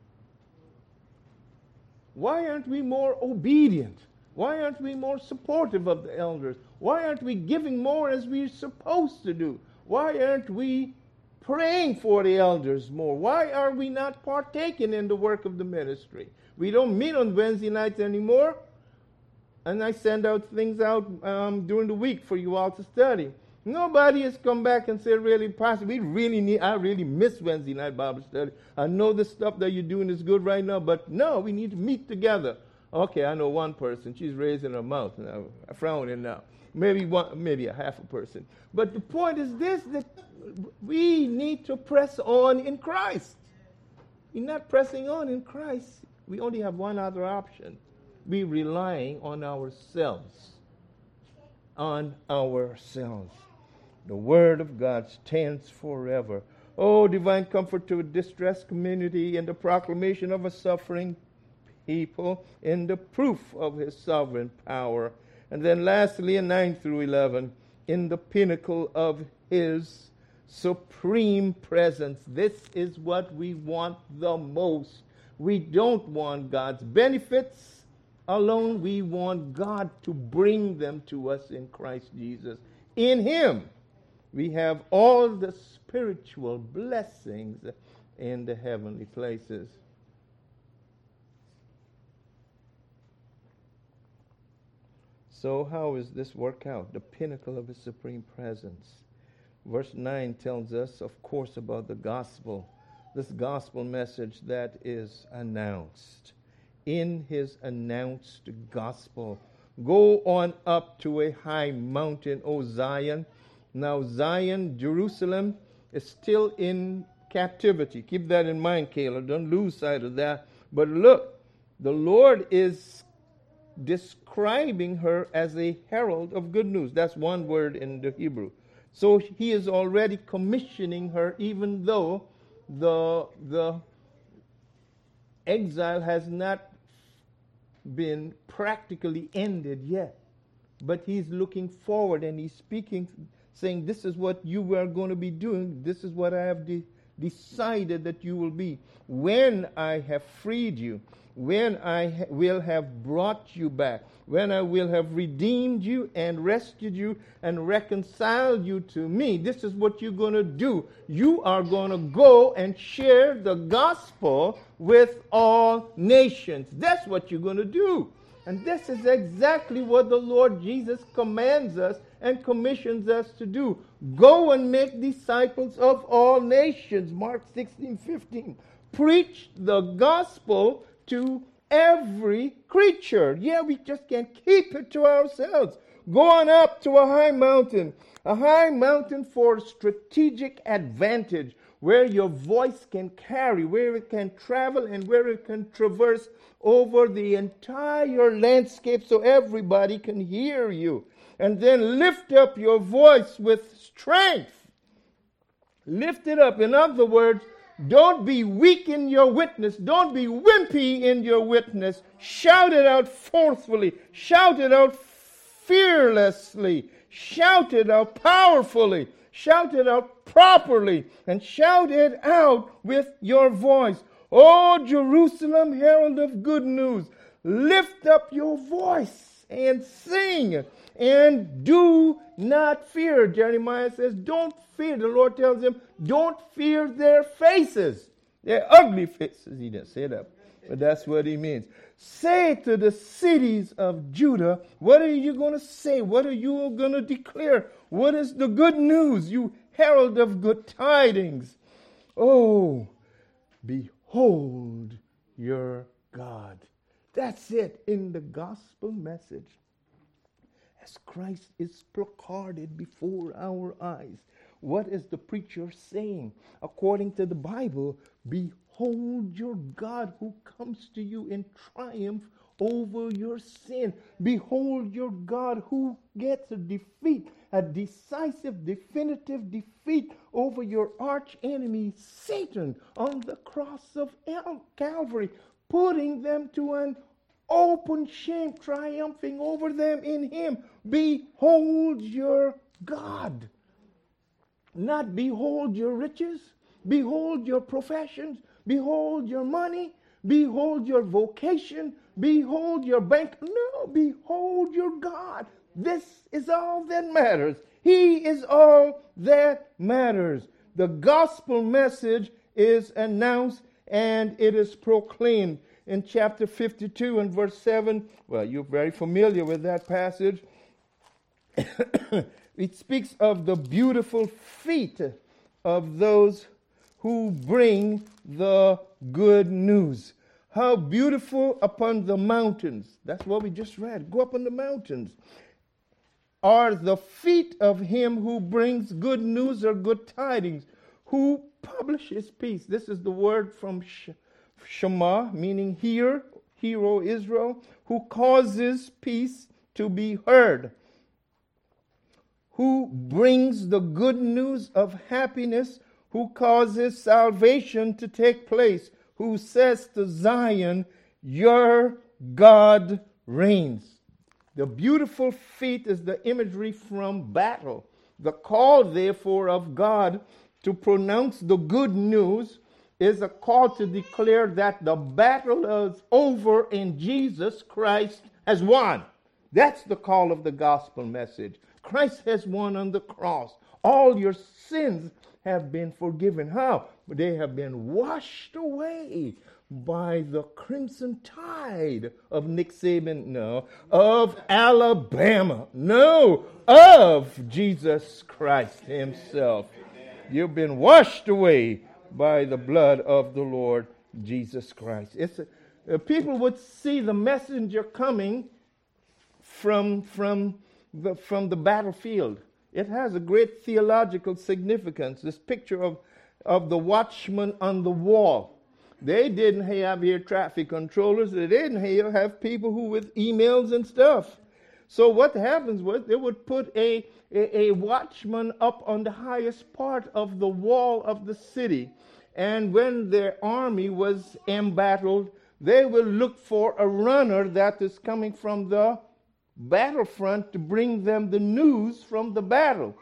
Why aren't we more obedient? Why aren't we more supportive of the elders? Why aren't we giving more as we're supposed to do? Why aren't we praying for the elders more? Why are we not partaking in the work of the ministry? We don't meet on Wednesday nights anymore, and I send out things out um, during the week for you all to study. Nobody has come back and said, really, Pastor, we really need, I really miss Wednesday night Bible study. I know the stuff that you're doing is good right now, but no, we need to meet together. Okay, I know one person. She's raising her mouth now. I'm frowning now. Maybe one, maybe a half a person. But the point is this, that we need to press on in Christ. We're not pressing on in Christ. We only have one other option. We're relying on ourselves. On ourselves. The word of God stands forever. Oh, divine comfort to a distressed community in the proclamation of a suffering people, in the proof of his sovereign power. And then lastly, in nine through eleven, in the pinnacle of his supreme presence. This is what we want the most. We don't want God's benefits alone. We want God to bring them to us in Christ Jesus. In him, we have all the spiritual blessings in the heavenly places. So how does this work out? The pinnacle of his supreme presence. Verse nine tells us, of course, about the gospel. This gospel message that is announced. In his announced gospel. Go on up to a high mountain, O Zion. Now Zion, Jerusalem, is still in captivity. Keep that in mind, Caleb. Don't lose sight of that. But look, the Lord is describing her as a herald of good news. That's one word in the Hebrew. So he is already commissioning her, even though the, the exile has not been practically ended yet. But he's looking forward and he's speaking, saying, this is what you are going to be doing. This is what I have de- decided that you will be. When I have freed you, when I ha- will have brought you back, when I will have redeemed you and rescued you and reconciled you to me, this is what you're going to do. You are going to go and share the gospel with all nations. That's what you're going to do. And this is exactly what the Lord Jesus commands us and commissions us to do. Go and make disciples of all nations. Mark sixteen fifteen. Preach the gospel to every creature. Yeah, we just can't keep it to ourselves. Go on up to a high mountain. A high mountain for strategic advantage, where your voice can carry, where it can travel, and where it can traverse over the entire landscape so everybody can hear you. And then lift up your voice with strength. Lift it up. In other words, don't be weak in your witness. Don't be wimpy in your witness. Shout it out forcefully. Shout it out fearlessly. Shout it out powerfully. Shout it out properly. And shout it out with your voice. Oh, Jerusalem, herald of good news, lift up your voice and sing and do not fear. Jeremiah says, don't fear. The Lord tells him, don't fear their faces. Their ugly faces. He didn't say that, but that's what he means. Say to the cities of Judah, what are you going to say? What are you going to declare? What is the good news, you herald of good tidings? Oh, behold your God. That's it in the gospel message. As Christ is placarded before our eyes, what is the preacher saying? According to the Bible, behold your God who comes to you in triumph over your sin. Behold your God who gets a defeat, a decisive, definitive defeat over your arch enemy, Satan, on the cross of Calvary, putting them to an open shame, triumphing over them in him. Behold your God. Not behold your riches, behold your professions, behold your money, behold your vocation, behold your bank. No, behold your God. This is all that matters. He is all that matters. The gospel message is announced and it is proclaimed. In chapter fifty-two and verse seven, well, you're very familiar with that passage. It speaks of the beautiful feet of those who bring the good news. How beautiful upon the mountains. That's what we just read. Go up on the mountains. Are the feet of him who brings good news or good tidings, who publishes peace. This is the word from Shema, meaning hear, hear, O Israel, who causes peace to be heard, who brings the good news of happiness, who causes salvation to take place, who says to Zion, your God reigns. The beautiful feet is the imagery from battle. The call, therefore, of God to pronounce the good news is a call to declare that the battle is over and Jesus Christ has won. That's the call of the gospel message. Christ has won on the cross. All your sins have been forgiven. How? They have been washed away by the crimson tide of Nick Saban, no, of Alabama, no, of Jesus Christ himself. You've been washed away by the blood of the Lord Jesus Christ. It's a, uh, people would see the messenger coming from, from, the, from the battlefield. It has a great theological significance, this picture of, of the watchman on the wall. They didn't have air traffic controllers. They didn't have people who with emails and stuff. So what happens was they would put a, a, a watchman up on the highest part of the wall of the city. And when their army was embattled, they will look for a runner that is coming from the battlefront to bring them the news from the battle.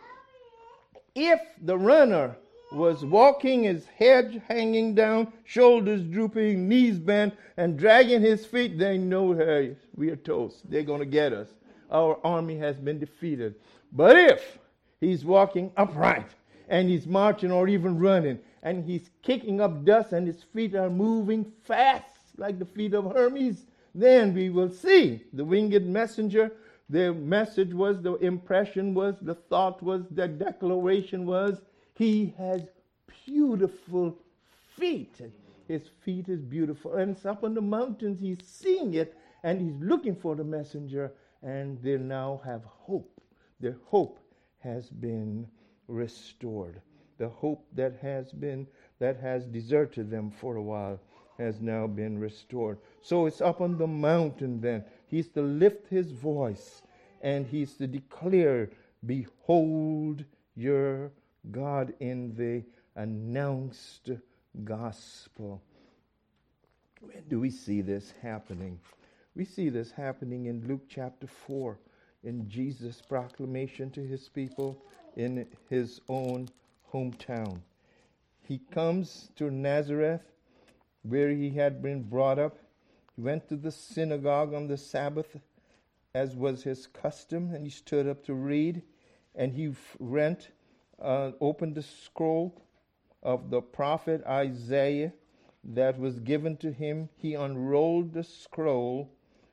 If the runner was walking, his head hanging down, shoulders drooping, knees bent, and dragging his feet, they know, hey, we are toast. They're going to get us. Our army has been defeated. But if he's walking upright and he's marching or even running and he's kicking up dust and his feet are moving fast like the feet of Hermes, then we will see the winged messenger. The message was, the impression was, the thought was, the declaration was, he has beautiful feet. His feet is beautiful. And it's up on the mountains. He's seeing it and he's looking for the messenger. And they now have hope. Their hope has been restored. The hope that has been, that has deserted them for a while has now been restored. So it's up on the mountain then. He's to lift his voice and he's to declare, behold your God in the announced gospel. When do we see this happening? We see this happening in Luke chapter four, in Jesus' proclamation to his people in his own hometown. He comes to Nazareth, where he had been brought up. He went to the synagogue on the Sabbath, as was his custom, and he stood up to read. And he rent, uh, opened the scroll of the prophet Isaiah that was given to him. He unrolled the scroll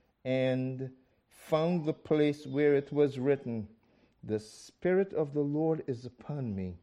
and found the place where it was written, the Spirit of the Lord is upon me,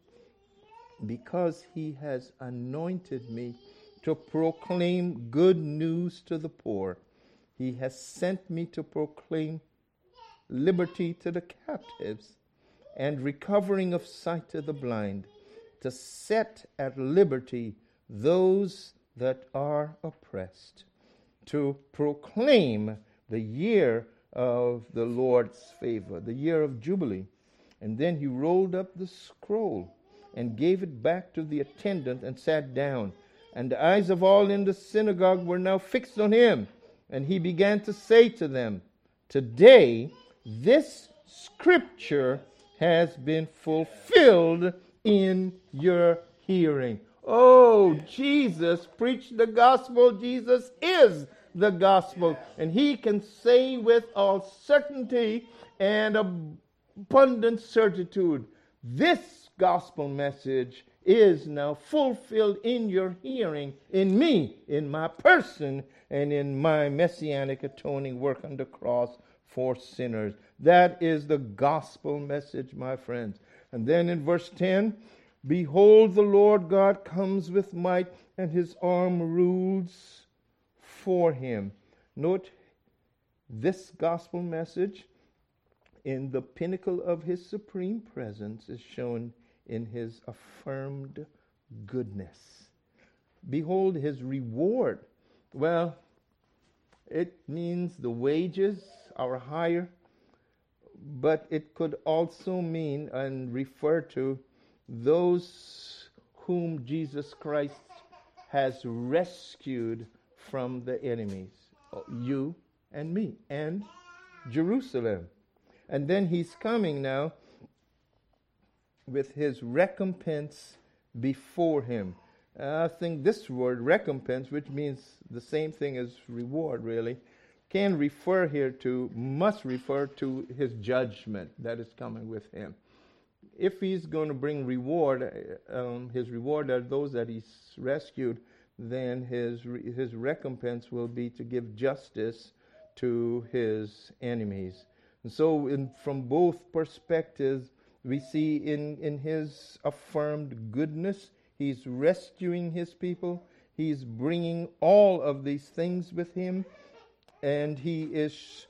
because he has anointed me to proclaim good news to the poor. He has sent me to proclaim liberty to the captives and recovering of sight to the blind, to set at liberty those that are oppressed, to proclaim the year of the Lord's favor, the year of Jubilee. And then he rolled up the scroll and gave it back to the attendant and sat down. And the eyes of all in the synagogue were now fixed on him. And he began to say to them, today this scripture has been fulfilled in your hearing. Oh, Jesus preached the gospel. Jesus is the gospel. And he can say with all certainty and abundant certitude, this gospel message is now fulfilled in your hearing, in me, in my person, and in my messianic atoning work on the cross for sinners. That is the gospel message, my friends. And then in verse ten, behold, the Lord God comes with might, and his arm rules for him. Note this gospel message in the pinnacle of his supreme presence is shown in his affirmed goodness. Behold his reward. Well, it means the wages are higher, but it could also mean and refer to those whom Jesus Christ has rescued from the enemies, you and me, and Jerusalem. And then he's coming now with his recompense before him. Uh, I think this word recompense, which means the same thing as reward really, can refer here to, must refer to his judgment that is coming with him. If he's going to bring reward, um, his reward are those that he's rescued, then his his recompense will be to give justice to his enemies. And so in, from both perspectives, we see in, in his affirmed goodness, he's rescuing his people. He's bringing all of these things with him. And he is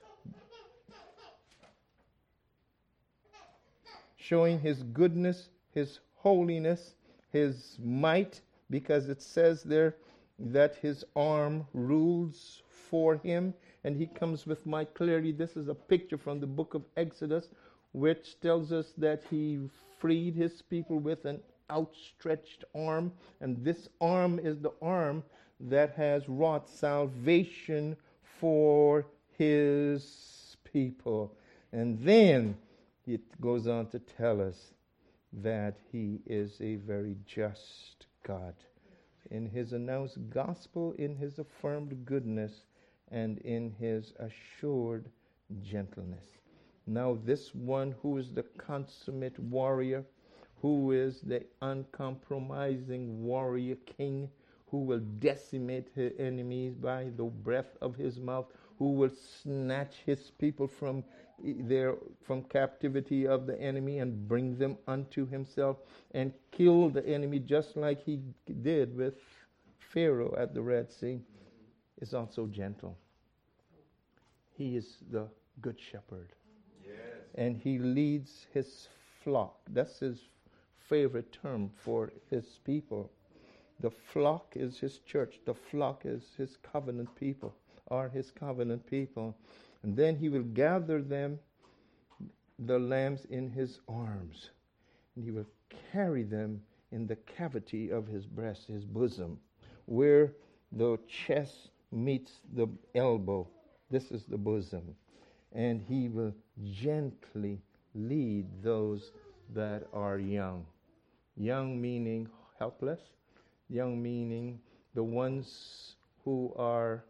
showing his goodness, his holiness, his might, because it says there that his arm rules for him, and he comes with might. Clearly, this is a picture from the book of Exodus, which tells us that he freed his people with an outstretched arm, and this arm is the arm that has wrought salvation for his people. And then it goes on to tell us that he is a very just God. In his announced gospel, in his affirmed goodness, and in his assured gentleness. Now this one who is the consummate warrior, who is the uncompromising warrior king, who will decimate his enemies by the breath of his mouth, who will snatch his people from their from captivity of the enemy and bring them unto himself and kill the enemy just like he did with Pharaoh at the Red Sea, is also gentle. He is the good shepherd. Yes. And he leads his flock. That's his favorite term for his people. The flock is his church. The flock is his covenant people, are his covenant people. And then he will gather them, the lambs, in his arms. And he will carry them in the cavity of his breast, his bosom, where the chest meets the elbow. This is the bosom. And he will gently lead those that are young. Young meaning helpless. Young meaning the ones who are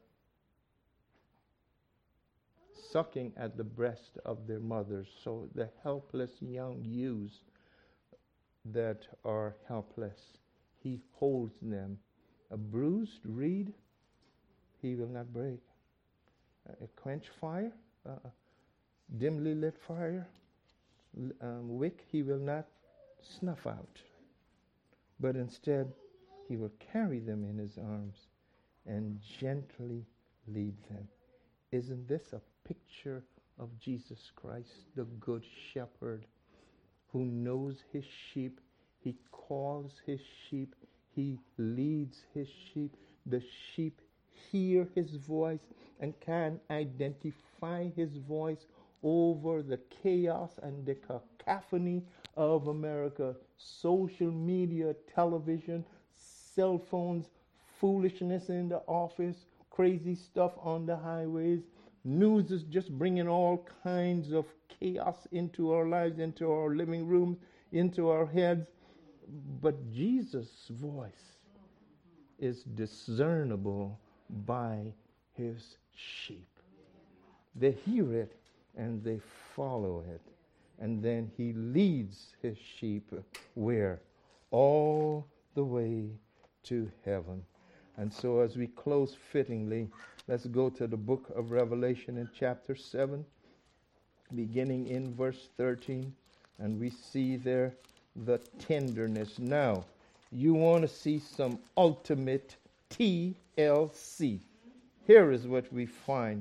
sucking at the breast of their mothers. So the helpless young youths that are helpless, he holds them. A bruised reed he will not break. A quench fire, a dimly lit fire, um, wick he will not snuff out. But instead he will carry them in his arms and gently lead them. Isn't this a picture of Jesus Christ, the good shepherd, who knows his sheep? He calls his sheep. He leads his sheep. The sheep hear his voice and can identify his voice over the chaos and the cacophony of America. Social media, television, cell phones, foolishness in the office, crazy stuff on the highways. News is just bringing all kinds of chaos into our lives, into our living rooms, into our heads. But Jesus' voice is discernible by his sheep. They hear it and they follow it. And then he leads his sheep where? All the way to heaven. And so as we close fittingly, let's go to the book of Revelation in chapter seven, beginning in verse thirteen. And we see there the tenderness. Now, you want to see some ultimate T L C. Here is what we find.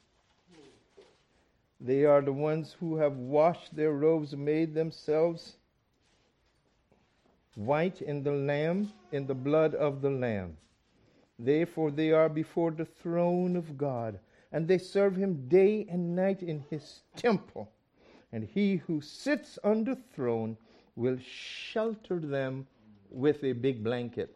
They are the ones who have washed their robes, made themselves white in the Lamb, in the blood of the Lamb. Therefore they are before the throne of God, and they serve him day and night in his temple. And he who sits on the throne will shelter them with a big blanket.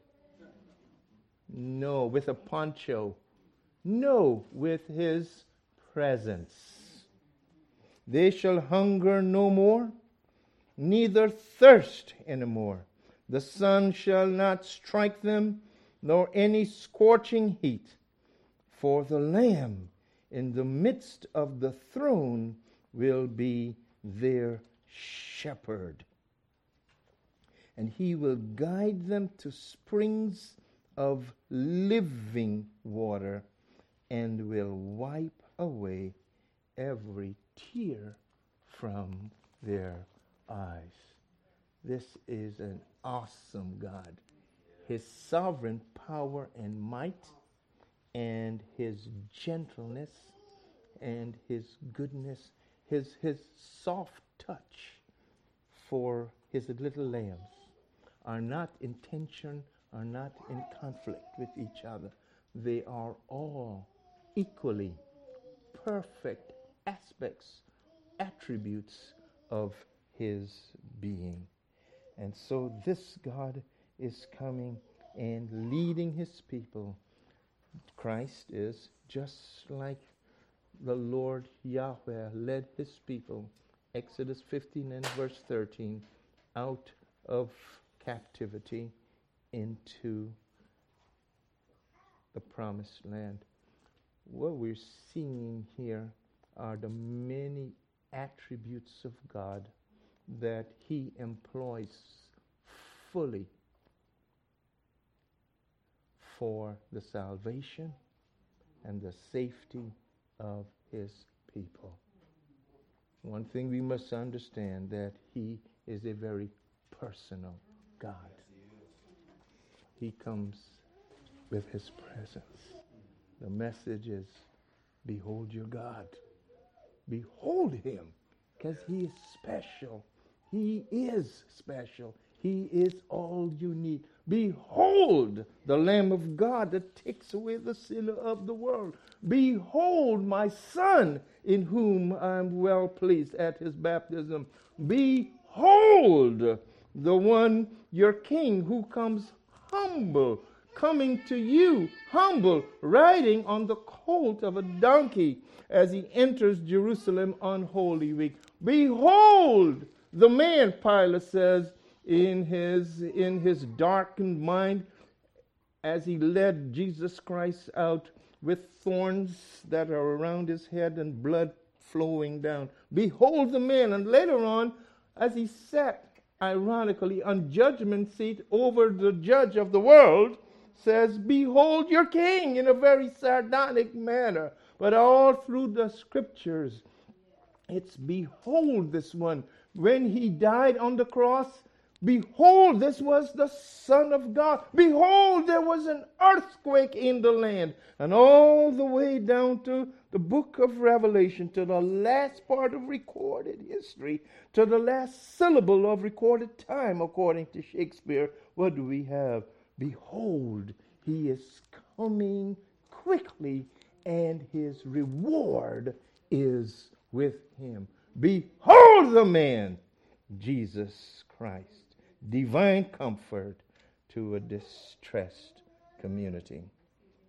No, with a poncho. No, with his presence. They shall hunger no more, neither thirst any more. The sun shall not strike them, nor any scorching heat. For the Lamb in the midst of the throne will be their shepherd. And he will guide them to springs of living water, and will wipe away every tear from their eyes. This is an awesome God. His sovereign power and might, and his gentleness, and his goodness, his, his soft touch for his little lambs are not intention are not in conflict with each other. They are all equally perfect aspects, attributes of his being. And so this God is coming and leading his people. Christ is just like the Lord Yahweh led his people, Exodus fifteen and verse thirteen, out of captivity into the promised land. What we're seeing here are the many attributes of God that he employs fully for the salvation and the safety of his people. One thing we must understand, that he is a very personal God. He comes with his presence. The message is, behold your God. Behold him, because he is special. He is special. He is all you need. Behold the Lamb of God that takes away the sin of the world. Behold my Son, in whom I am well pleased at his baptism. Behold the one, your King, who comes humble, coming to you humble, riding on the colt of a donkey as he enters Jerusalem on Holy Week. Behold the man, Pilate says, in his in his darkened mind, as he led Jesus Christ out with thorns that are around his head and blood flowing down. Behold the man. And later on, as he sat, ironically, on judgment seat over the judge of the world, says, behold your King, in a very sardonic manner. But all through the scriptures, it's behold this one. When he died on the cross, behold, this was the Son of God. Behold, there was an earthquake in the land. And all the way down to the book of Revelation, to the last part of recorded history, to the last syllable of recorded time, according to Shakespeare, what do we have? Behold, he is coming quickly, and his reward is with him. Behold the man, Jesus Christ. Divine comfort to a distressed community.